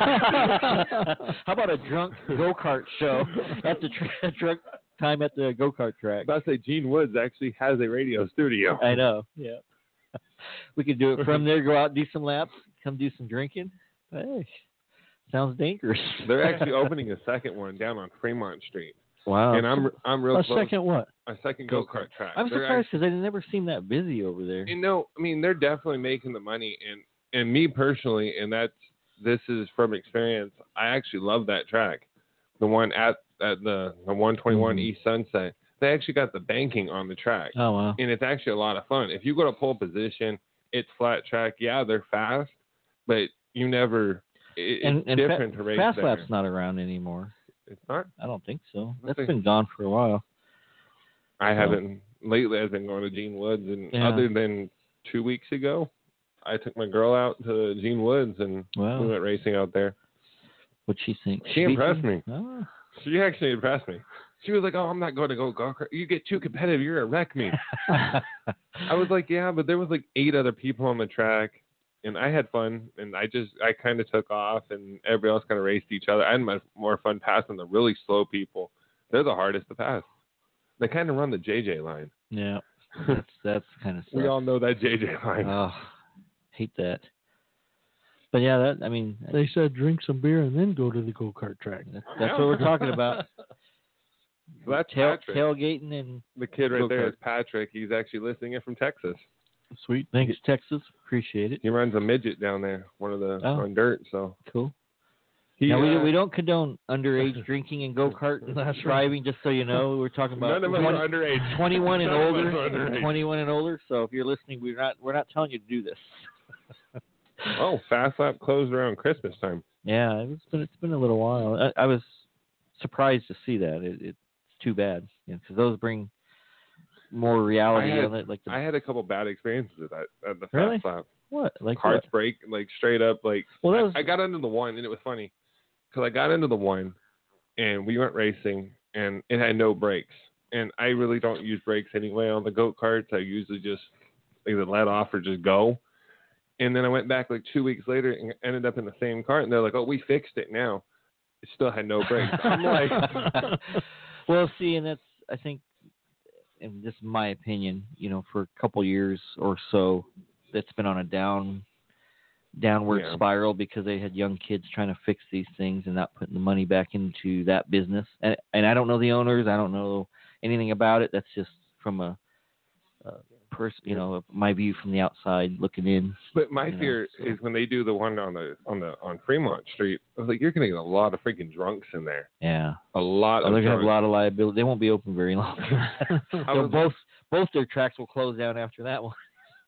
How about a drunk go-kart show at the drunk time at the go-kart track? I was about to say Gene Woods actually has a radio studio. I know. Yeah. We could do it from there. Go out, do some laps, come do some drinking. Hey, sounds dangerous. They're actually opening a second one down on Fremont Street. Wow. And I'm real A close. second what? A second go-kart track. I'm surprised because they never seem that busy over there. You know, I mean, they're definitely making the money, and me personally, and this is from experience. I actually love that track, the one at the 121 East Sunset. They actually got the banking on the track. Oh wow! And it's actually a lot of fun. If you go to pole position, it's flat track. Yeah, they're fast, but you never. It's different to race Fast there. Lap's not around anymore. It's not. I don't think so. I That's think- been gone for a while. I haven't lately. I've been going to Gene Woods, and other than 2 weeks ago, I took my girl out to Gene Woods, and we went racing out there. What'd she think? She impressed me. Oh. She actually impressed me. She was like, "Oh, I'm not going to go kart. You get too competitive, you're a wreck me." I was like, "Yeah," but there was like 8 other people on the track, and I had fun, and I kind of took off, and everybody else kind of raced each other. I had much more fun passing the really slow people. They're the hardest to pass. They kind of run the JJ line. Yeah, that's kind of. We all know that JJ line. Oh, hate that. But yeah, I mean, They said drink some beer and then go to the go-kart track. that's what we're talking about. So that's Patrick. Tailgating and The kid right there go-kart. is Patrick. He's actually listening in from Texas. Sweet. Thanks, Texas. Appreciate it. He runs a midget down there, one of the on dirt. So Cool. he, Now, we don't condone underage drinking and go-kart driving, just so you know. We're talking about none of us are underage. 21 and None of us older. are underage. 21 and older. So if you're listening, we're not telling you to do this. Oh, Fast Lap closed around Christmas time. Yeah, it's been a little while. I was surprised to see that. It's too bad, because those bring more reality on it. I had a couple bad experiences with that at the Really? Fast Lap. What? Like Carts what? break, like straight up. Like Well, that was I got into the one, and it was funny because I got into the one, and we went racing, and it had no brakes. And I really don't use brakes anyway on the go-karts. I usually just either let off or just go. And then I went back like 2 weeks later and ended up in the same cart, and they're like, "Oh, we fixed it now." It still had no brakes. I'm like, well, see, and that's, I think, and this is my opinion, for a couple years or so, it's been on a downward spiral because they had young kids trying to fix these things and not putting the money back into that business. And I don't know the owners. I don't know anything about it. That's just from a person, my view from the outside looking in. but my fear is when they do the one on Fremont Street. I was like, you're gonna get a lot of freaking drunks in there. Yeah, A lot of they're gonna have drunks. a lot of liability. They won't be open very long. I was- both their tracks will close down after that one.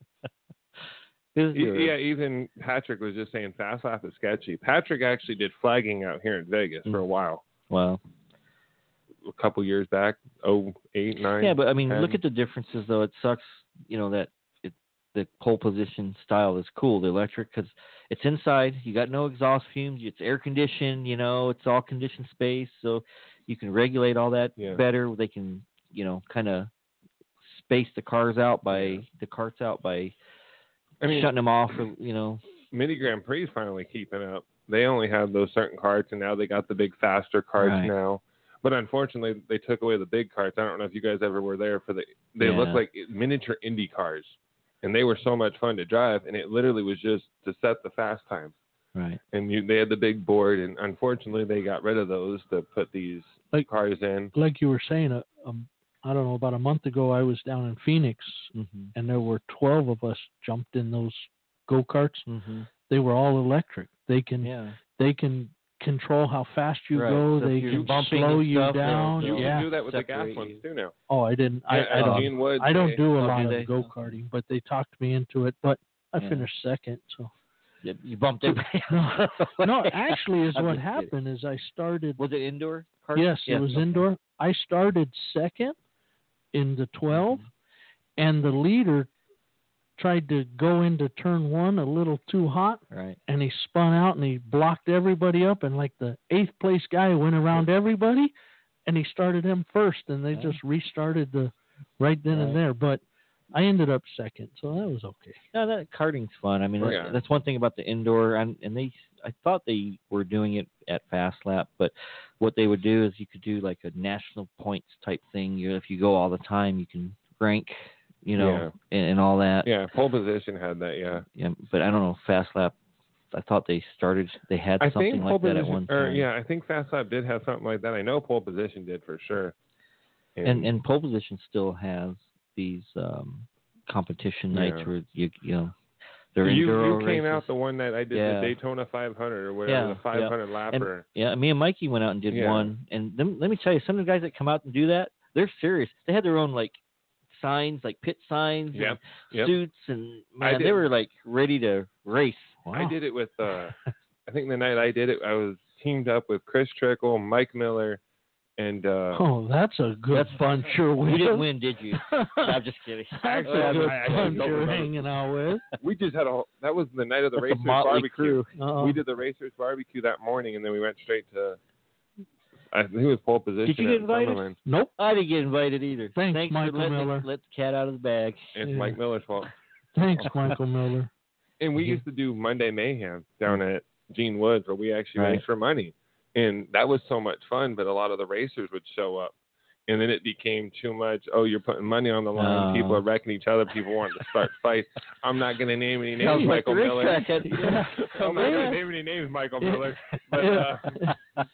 Yeah, even Patrick was just saying Fast Lap is sketchy. Patrick actually did flagging out here in Vegas for a while, Wow. a couple years back, 08, 9. Yeah, but I mean, 10. look at the differences, though. It sucks, that the pole position style is cool, the electric, because it's inside. You got no exhaust fumes. It's air conditioned. It's all conditioned space, so you can regulate all that better. They can, kind of space the carts out by shutting them off. Mini Grand Prix is finally keeping up. They only have those certain carts, and now they got the big faster carts Right. now. But unfortunately, they took away the big carts. I don't know if you guys ever were there for they look like miniature Indy cars, and they were so much fun to drive. And it literally was just to set the fast times. Right. And they had the big board, and unfortunately, they got rid of those to put these cars in. Like you were saying, I don't know, about a month ago, I was down in Phoenix, Mm-hmm. and there were 12 of us jumped in those go-karts. Mm-hmm. They were all electric. They can control how fast you Right. go. So They if you're can bumping slow and you stuff, down. You Yeah. can do that with the gas Separate ones you. too now. Oh, I didn't. I Yeah, don't. Gene Woods, I don't do a Oh, lot do of they? go-karting, but they talked me into it. But I finished second. So you bumped it. no, actually, is I'm what just happened is I started. Was it indoor? Yes, it was indoor. I started second in the 12, and the leader tried to go into turn 1 a little too hot, right? And he spun out and he blocked everybody up, and like the 8th place guy went around everybody, and he started him first, and they just restarted the right then and there. But I ended up second, so that was okay. No, that karting's fun. I mean, that's one thing about the indoor, and I thought they were doing it at Fast Lap, but what they would do is you could do like a national points type thing. If you go all the time, you can rank, and all that. Yeah, pole position had that. Yeah, but I don't know Fast Lap. I thought they had something like that at one time. I think Fast Lap did have something like that. I know pole position did for sure. And pole position still has these competition nights where they're you came races. out the one that I did the Daytona 500 or whatever, the 500 lapper. And me and Mikey went out and did one. And let me tell you, some of the guys that come out and do that, they're serious. They had their own like signs, like pit signs, and suits, and man, they were like ready to race. Wow. I did it with I think the night I did it, I was teamed up with Chris Trickle, Mike Miller, and that's a good bunch you're with. You didn't win, did you? I'm just kidding. That's a good bunch you're hanging out with. We just had that was the night of the Racers Barbecue. We did the Racers Barbecue that morning, and then we went straight to, I think it was pole position. Did you get invited? Summerlin. Nope. I didn't get invited either. Thanks Michael for Miller. Let the cat out of the bag. It's Mike Miller's fault. Thanks, Michael Miller. And we used to do Monday Mayhem down at Gene Woods, where we actually raced for money. And that was so much fun, but a lot of the racers would show up. And then it became too much, you're putting money on the line. People are wrecking each other. People want to start fights. I'm not going to name any names, Michael Miller. I'm not going to name any names, Michael Miller. But,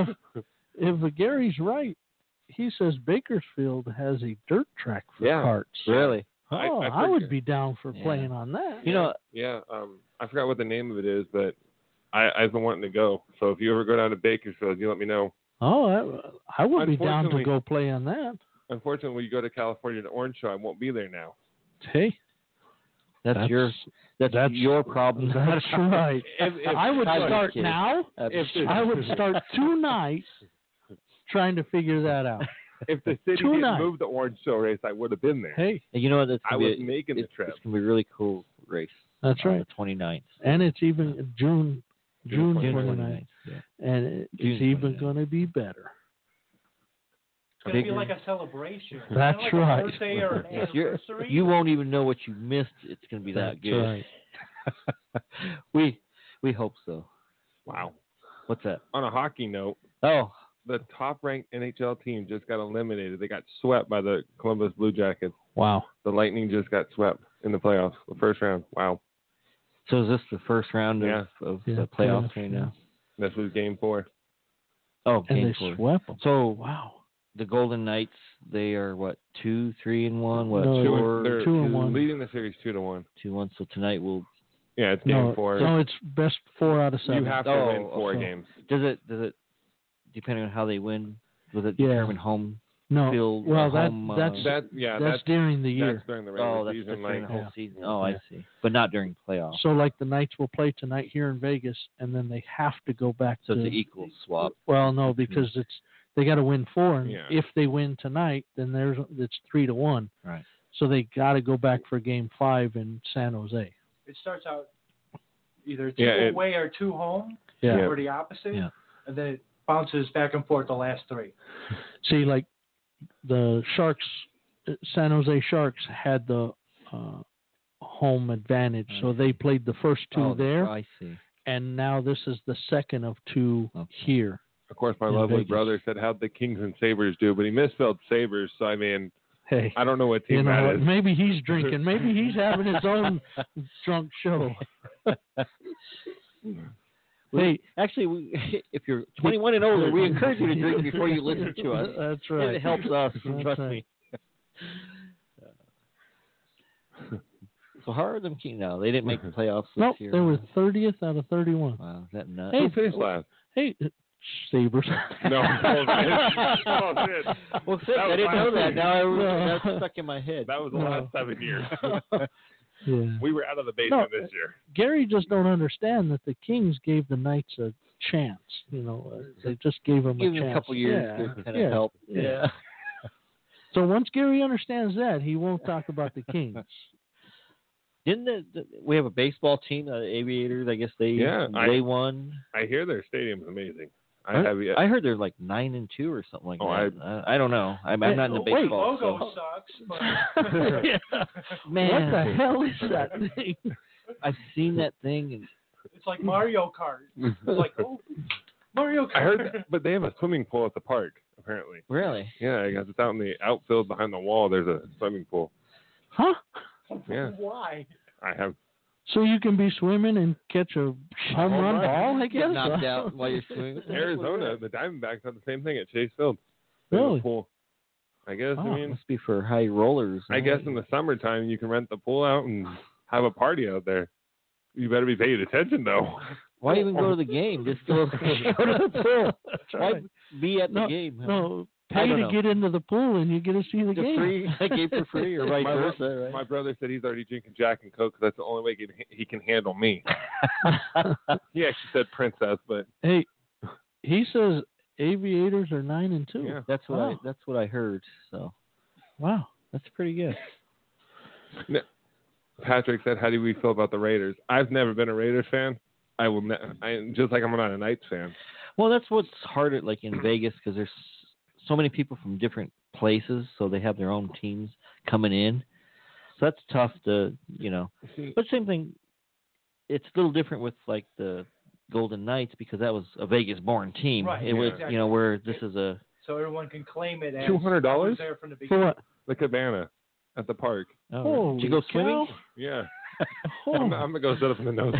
if Gary's right, he says Bakersfield has a dirt track for karts. Really? I would be down for playing on that. I forgot what the name of it is, but I've been wanting to go. So if you ever go down to Bakersfield, you let me know. I would be down to go play on that. Unfortunately, when you go to California to Orange Show, I won't be there now. Hey, that's your problem. That's right. I would start now. I would start 2 nights trying to figure that out. If the city didn't move the Orange Show race, I would have been there. Hey, you know what? I was making the trip. It's gonna be a really cool race. That's right. The 29th. And it's even June 29th. Yeah. And it's even going to be better. It's going to be like a celebration. That's like right. A birthday or an anniversary. You won't even know what you missed. It's going to be that good. Right. We hope so. Wow. What's that? On a hockey note. Oh. The top-ranked NHL team just got eliminated. They got swept by the Columbus Blue Jackets. Wow. The Lightning just got swept in the playoffs, the first round. Wow. So is this the first round of the playoffs right now? This was Game 4. Oh, and Game 4. Swept them. So, wow. The Golden Knights, they are, 2-3-1? What? No, they're 2-1. Leading the series 2-1. 2-1. So tonight we'll... Yeah, it's Game 4. No, it's best 4 out of 7. You have to win 4 games. Does it, depending on how they win, does it determine home field? Well, that's during the year. That's during the regular season. During the whole season. Oh, I see. But not during playoffs. So, like the Knights will play tonight here in Vegas, and then they have to go back to... So it's an equal swap. Well, no, because they got to win 4, and if they win tonight, then it's 3-1. Right. So they got to go back for Game 5 in San Jose. It starts out either 2 away or 2 home, or the opposite, and then it bounces back and forth the last 3. See, like the Sharks, San Jose Sharks had the home advantage, so they played the first 2 there. I see. And now this is the second of 2 here. Of course, my lovely brother said, how'd the Kings and Sabres do? But he misspelled Sabres, so I mean, hey, I don't know what team that is. Maybe he's drinking. Maybe he's having his own drunk show. Hey, actually, if you're 21 and older, we encourage you to drink before you listen to us. That's right. It helps us. Trust me. So how are them King now? They didn't make the playoffs this year. They were 30th out of 31. Wow, is that nuts? Who finished last? Hey, Sabres. No. Well, sick. I didn't know that. Now that's stuck in my head. That was the last 7 years. Yeah. We were out of the basement No, this year. Gary just don't understand that the Kings gave the Knights a chance. They just gave them Give a him chance. a couple years Yeah. to kind of help. Yeah. So once Gary understands that, he won't talk about the Kings. Didn't we have a baseball team, the Aviators? I guess they won. I hear their stadium's amazing. I heard they're like 9-2 or something like that. I don't know. I'm not in the The baseball. logo sucks, but Yeah. Man, What the hell is that thing? I've seen that thing. And it's like Mario Kart. It's like, Mario Kart. I heard that, but they have a swimming pool at the park, apparently. really? Yeah, I guess it's out in the outfield behind the wall. There's a swimming pool. Huh? Yeah. Why? I have. So you can be swimming and catch a home run ball, I Get guess? knocked out while you're swimming. Arizona, the Diamondbacks have the same thing at Chase Field. Really? Pool. I guess. Oh. I mean, Must be for high rollers. I guess in the summertime you can rent the pool out and have a party out there. You better be paying attention though. Why even go to the game? Just go to the pool. Why right. be at the No, game? No, I pay don't to know. get into the pool and you get to see the The game. free game for free or vice My- versa, right? My brother said he's already drinking Jack and Coke 'cause that's the only way he can handle me. He actually said princess, but Hey, he says Aviators are 9-2. yeah. That's what Wow. that's what I heard. So Wow. that's pretty good. Patrick said, "How do we feel about the Raiders?" I've never been a Raiders fan. I will. Just like I'm not a Knights fan. Well, that's what's hard at like in Vegas because there's so many people from different places, so they have their own teams coming in. So that's tough to But same thing. It's a little different with like the Golden Knights because that was a Vegas-born team. Right, It was exactly. where this is a So everyone can claim it as $200? I was there from the For beginning. what? The Cabana at the park. Oh, did you go swimming? Yeah. Oh, I'm gonna go sit up in the nose.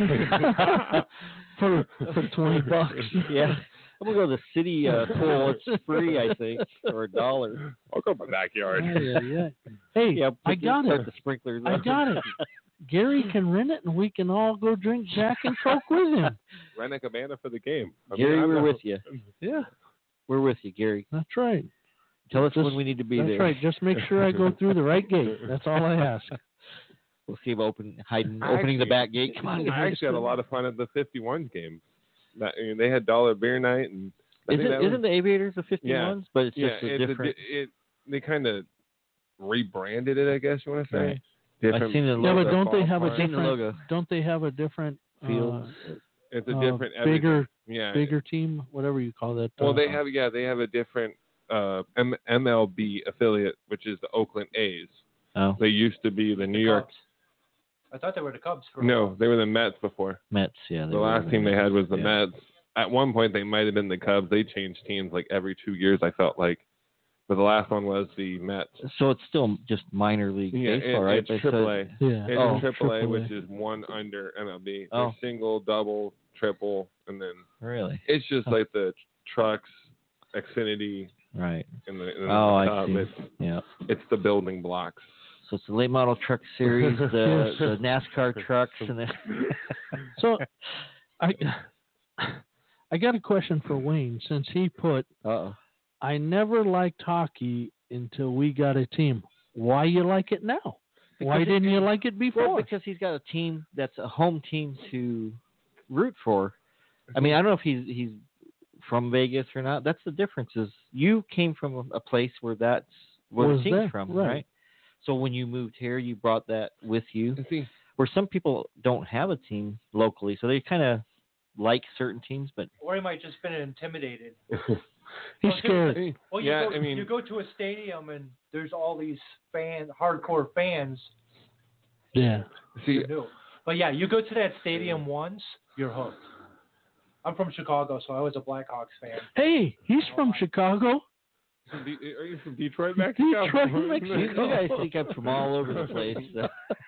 for $20. Yeah. I'm gonna go to the city pool. It's free, I think, or $1. I'll go to my backyard. Yeah. Hey, Yeah, I got start it. the sprinklers. I got it. Gary can rent it, and we can all go drink Jack and Coke with him. Rent a Cabana for the game. Gary, I'm we're not- with you. Yeah, We're with you, Gary. that's right. Tell us Just- when we need to be That's there. right. Just make sure I go through the right gate. That's all I ask. We'll see him opening the Actually- back gate. Come on, I actually had a lot of fun at the 51s game. They had dollar beer night, and I think that was- Isn't the Aviators the 51s? But it's just a it's different. they kind of rebranded it, I guess you want to say. Right. Different. I've seen the Yeah, logo. but don't they have a ballpark. Seen the different? logo. Don't they have a different Fields. It's a different bigger yeah. bigger team, whatever you call that? Well, they have a different MLB affiliate, which is the Oakland A's. Oh, They used to be the New The York. Cubs. I thought they were the Cubs. For a No, while. they were the Mets before. Mets. Yeah. The last team they had was the Yeah. Mets. At one point, they might have been the Cubs. They changed teams like every 2 years, I felt like. But the last one was the Mets. So it's still just minor league Yeah, baseball, right? it's But AAA. Yeah. It's Oh, AAA, which is one under MLB. Oh. There's single, double, triple, and then really? it's just like the trucks, Xfinity, Right. and the Oh, I top. see. Yeah. It's the building blocks. So it's the late model truck series, the NASCAR trucks, and then. So, I got a question for Wayne since he put, Uh-oh. I never liked hockey until we got a team. Why you like it now? Why Because didn't you like it before? Well, because he's got a team that's a home team to root for. I mean, I don't know if he's from Vegas or not. That's the difference. Is you came from a place where that's where Was the team's there, from, right. right? So when you moved here, you brought that with you. See, Where some people don't have a team locally, so they kind of like certain teams, but Or he might just been intimidated. He's scared. Well, Yeah, I mean- you go to a stadium and there's all these hardcore fans. Yeah. see, You're new. But yeah, you go to that stadium once, you're hooked. I'm from Chicago, so I was a Blackhawks fan. Hey, he's from Chicago. are you from Detroit, Mexico? Detroit, you Mexico. guys think I'm from all over the place. So.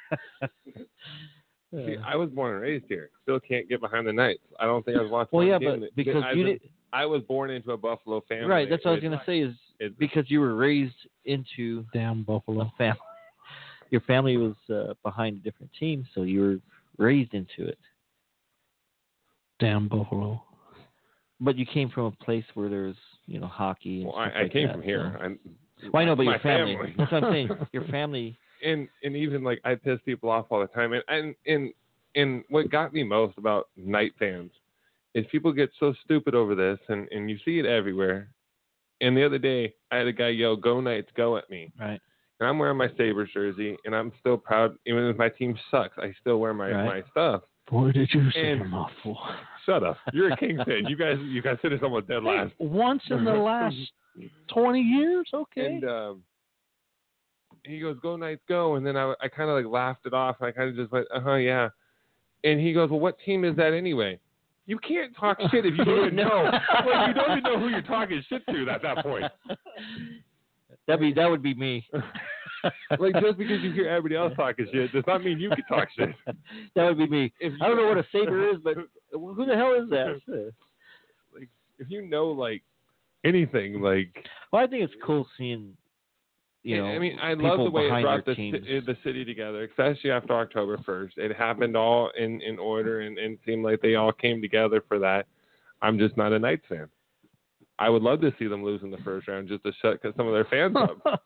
See, I was born and raised here. Still can't get behind the Knights. I don't think I was watching. Well, one yeah, game but because you did, I was born into a Buffalo family. right? That's what I was It- going to say. Is it- because you were raised into Damn a Buffalo. family. Your family was behind a different team, so you were raised into it. Damn Buffalo. But you came from a place where there's, hockey. And Well, stuff I like came that, from here. so. Well, I know, but my your family. That's what I'm saying. Your family. and even like I piss people off all the time, and what got me most about night fans is people get so stupid over this, and you see it everywhere. And the other day, I had a guy yell, "Go Knights, go" at me. Right. And I'm wearing my Sabres jersey, and I'm still proud. Even if my team sucks, I still wear my stuff. Boy, did you say a mouthful. Shut up. You're a King fan. You guys finished almost dead last. Once in the last 20 years? Okay. And he goes, "Go Knights, go." And then I kind of like laughed it off. And I kind of just went, yeah. And he goes, "Well, what team is that anyway?" You can't talk shit if you don't even know. Like, you don't even know who you're talking shit to at that point. That would be me. Like, just because you hear everybody else talking shit does not mean you can talk shit. That would be me. I don't know what a Sabre is, but who the hell is that? Like, if you know like anything, like. Well, I think it's cool seeing. I mean, I love the way it brought the city together, especially after October 1st. It happened all in order, and it seemed like they all came together for that. I'm just not a Knights fan. I would love to see them lose in the first round just to shut some of their fans up.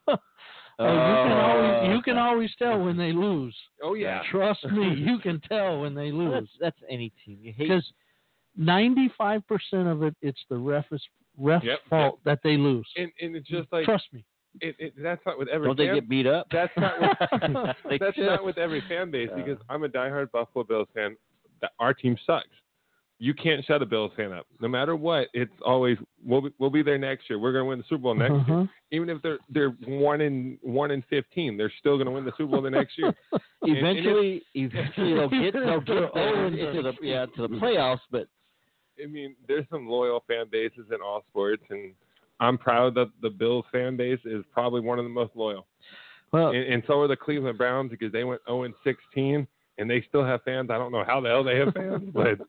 You can always tell when they lose. Oh, yeah. Trust me, you can tell when they lose. Well, that's any team. You hate. Because 95% of it's the ref's fault that they lose. And it's just like. Trust me. That's not with every. Don't they get beat up? That's not. Not with every fan base because I'm a diehard Buffalo Bills fan. Our team sucks. You can't shut a Bills fan up. No matter what, it's always we'll be there next year. We're going to win the Super Bowl next year. Even if they're 1-15, they're still going to win the Super Bowl the next year. Eventually they'll get into the playoffs. But I mean, there's some loyal fan bases in all sports, and I'm proud that the Bills fan base is probably one of the most loyal. Well, and so are the Cleveland Browns because they went 0-16 and they still have fans. I don't know how the hell they have fans, but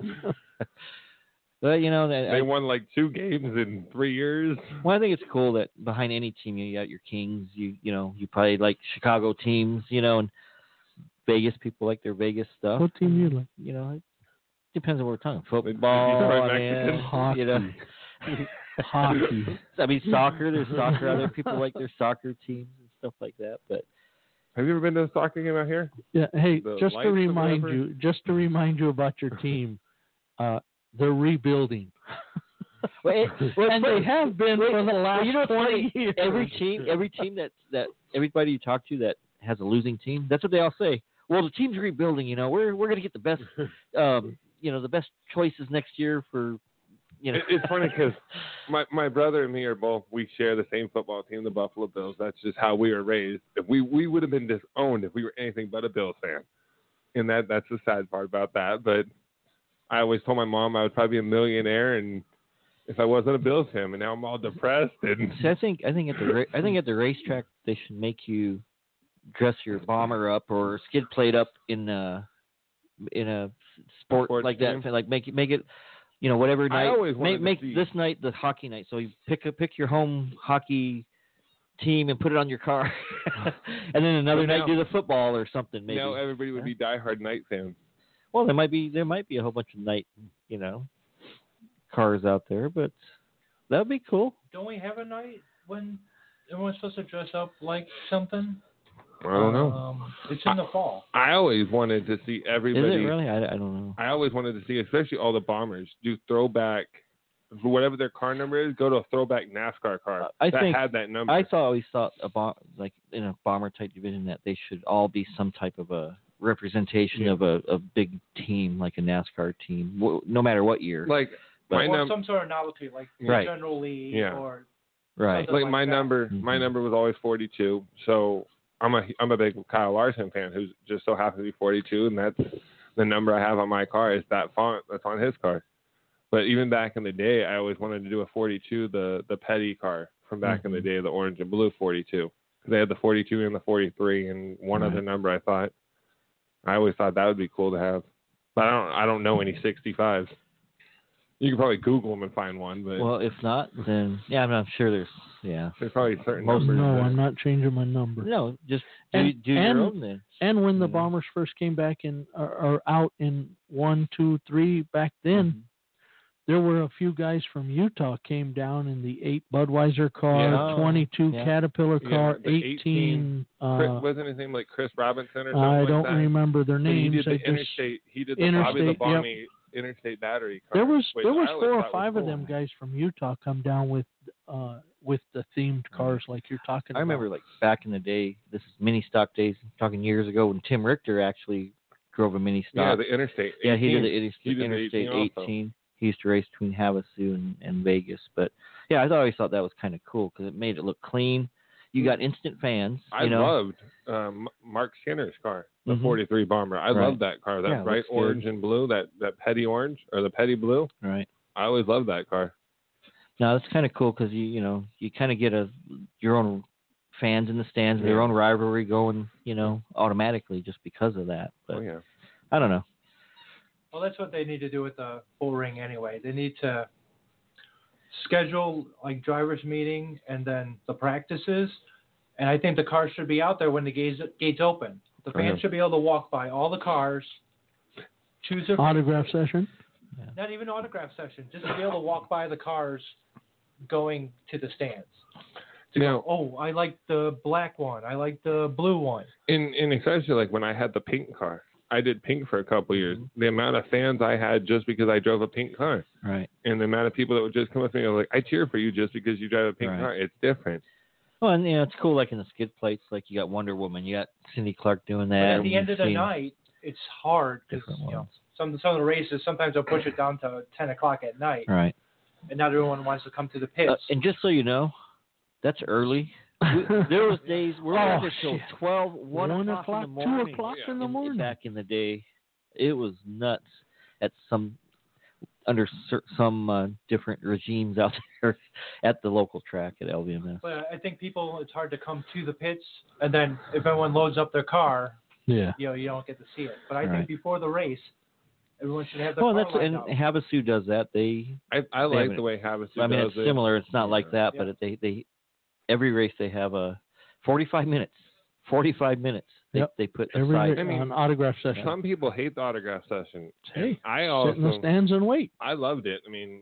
they won like 2 games in 3 years. Well, I think it's cool that behind any team you got your Kings. You probably like Chicago teams. And Vegas people like their Vegas stuff. What team you like? It depends on what we're talking. Football, hockey. Hockey. I mean, soccer. There's soccer. Other people like their soccer teams and stuff like that. But have you ever been to a soccer game out here? Yeah. Hey, just to remind you about your team, they're rebuilding. And they have been for the last 20 years. Every team that everybody you talk to that has a losing team, that's what they all say. Well, the team's rebuilding. We're going to get the best, the best choices next year for. It's funny because my brother and me we share the same football team, the Buffalo Bills. That's just how we were raised. If we would have been disowned if we were anything but a Bills fan, and that's the sad part about that. But I always told my mom I would probably be a millionaire, and if I wasn't a Bills fan, and now I'm all depressed. And see, I think at the racetrack they should make you dress your bomber up or skid plate up in a sport like that, like make it. Whatever night, make this night the hockey night. So you pick your home hockey team and put it on your car, and then another night do the football or something. Maybe now everybody would be diehard night fans. Well, there might be a whole bunch of night, cars out there, but that'd be cool. Don't we have a night when everyone's supposed to dress up like something? I don't know. It's in the fall. I always wanted to see everybody. Is it really? I don't know. I always wanted to see, especially all the Bombers, do throwback, whatever their car number is, go to a throwback NASCAR car that had that number. I always thought like in a bomber type division that they should all be some type of a representation of a big team, like a NASCAR team, no matter what year. Like some sort of novelty, like General Lee or right. Like my number was always 42, so. I'm a big Kyle Larson fan who's just so happens to be 42, and that's the number I have on my car is that font that's on his car. But even back in the day, I always wanted to do a 42, the Petty car from back in the day, the orange and blue 42. They had the 42 and the 43 and one other number. I always thought that would be cool to have, but I don't know any 65s. You can probably Google them and find one, but if not, then I'm sure there's probably certain numbers. No, I'm not changing my number. No, just do your own then. And when the Bombers first came back in or out in 1, 2, 3 back then, there were a few guys from Utah came down in the 8 Budweiser car, Yeah. 22 Yeah. Caterpillar Yeah, car, the 18. wasn't his name like Chris Robinson or something I like don't that? remember their And names. he did I the just- interstate. He did the Bobby the Interstate, Bommy interstate battery car. There was which there I was always 4 or thought was 5 of cool. them guys from Utah come down with the themed cars like you're talking I about. remember like back in the day, this is mini stock days, I'm talking years ago, when Tim Richter actually drove a mini Yeah, stock. the interstate. Yeah, he did 18. the He did the Interstate 18 also. 18. He used to race between Havasu and Vegas. But yeah, I always thought that was kind of cool because it made it look clean. You got instant fans. I you know? loved Mark Skinner's car, the Mhm. 43 Bomber. I Right. loved that car, that Yeah, it bright looks good. orange and blue, that petty orange or the petty blue. Right. I always loved that car. Now that's kind of cool because you kind of get your own fans in the stands, their Yeah. own rivalry going, automatically just because of that. But Oh yeah. I don't know. Well, that's what they need to do with the bull ring anyway. They need to schedule like drivers meeting and then the practices. And I think the cars should be out there when the gates open. The fans Okay. should be able to walk by all the cars, choose their Autograph session. not even autograph session, just to be able to walk by the cars going to the stands. To Now- go, oh, I like the black one. I like the blue one. In especially like when I had the pink car, I did pink for a couple years. The amount of fans I had just because I drove a pink car, Right. and the amount of people that would just come up to me and like, I cheer for you just because you drive a pink Right. car. It's different. Well, and it's cool, like in the skid plates, like you got Wonder Woman, you got Cindy Clark doing But that. at the end of the night, it's hard because Different ones. some of the races sometimes they'll push it down to 10 o'clock at night, Right. and not everyone wants to come to the pits. And just so you know, that's early. There was days we were Oh, there till shit. 12, 1 o'clock in the morning. 2 o'clock Yeah. in the morning. Back in the day, it was nuts at under some different regimes out there at the local track at LVMS. But I think it's hard to come to the pits, and then if everyone loads up their car, Yeah. you don't get to see it. But I Right. think before the race, everyone should have their Well, car that's lined and up. Havasu does that. I like haven't- the way Havasu I mean, does it's it. similar. It's not like that, Yeah. but they every race they have a 45 minutes. 45 minutes. Yep. They put Every aside. I mean, an autograph session. Some people hate the autograph session. Hey, I sit in the also stands and wait. I loved it. I mean,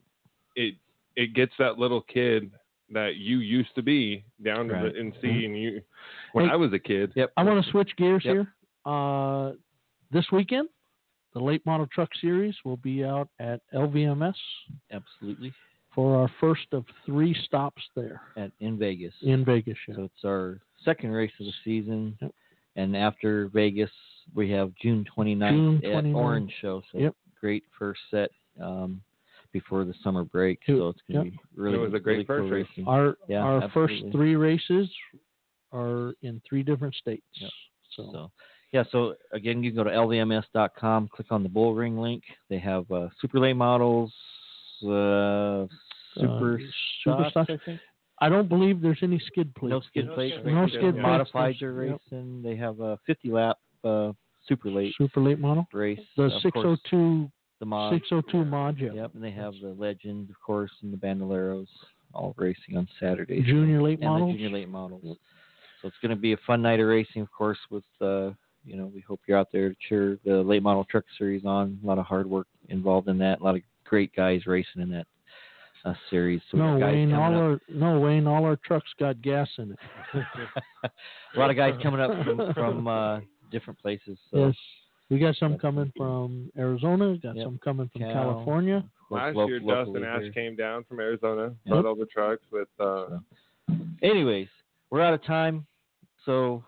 it gets that little kid that you used to be down to Right. and see, and you when Hey, I was a kid. Yep. I want to switch gears Yep. here. This weekend, the Late Model Truck Series will be out at LVMS Absolutely. for our first of 3 stops there In Vegas. in Vegas. Yeah. So it's our second race of the season. Yep. And after Vegas, we have June 29th June at 29th. Orange Show. So Yep. great first set before the summer break. So it's going to be really, It was a great really first cool race. racing. Our Yeah, first absolutely. 3 races are in 3 different states. Yep. So So again, you can go to lvms.com, click on the bull ring link. They have super late models, super super stocks, stocks. I think. I don't believe there's any skid plates. No skid No plates. skid No plates. skid plates. Modifieds are Yep. racing. They have a 50-lap super late Super late model. race. The Of course, 602 the mod. 602 mod. Yeah. Yep, and they have the Legend, of course, and the Bandoleros all racing on Saturdays. Junior late and models. the junior late models. So it's going to be a fun night of racing, of course, with, we hope you're out there to cheer the Late Model Truck Series on. A lot of hard work involved in that. A lot of great guys racing in that series. So we No, got guys Wayne, coming up. all our trucks got gas in it. A lot of guys coming up from different places. So. Yes. We got some coming from Arizona, got Yep. some coming from Cal. California. Last Lo- year, locally Dustin Ash here. came down from Arizona, Yep. brought all the trucks with. Anyways, we're out of time, so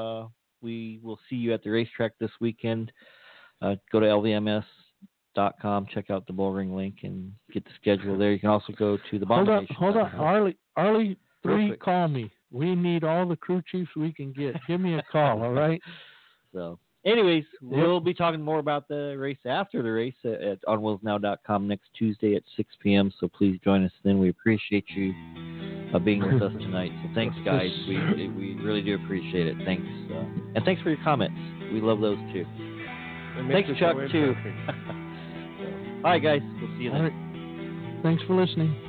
we will see you at the racetrack this weekend. Go to lvms.com, check out the bull ring link, and get the schedule there. You can also go to the Hold on, Bombination.com. Arlie 3, Perfect. call me. We need all the crew chiefs we can get. Give me a call, all right? So, anyways, we'll be talking more about the race after the race at onwheelsnow.com next Tuesday at 6 p.m. So please join us then. We appreciate you being with us tonight. So thanks, guys. We really do appreciate it. Thanks, and thanks for your comments. We love those too. Thanks, Chuck, too. All right, guys. We'll see you All then. right. Thanks for listening.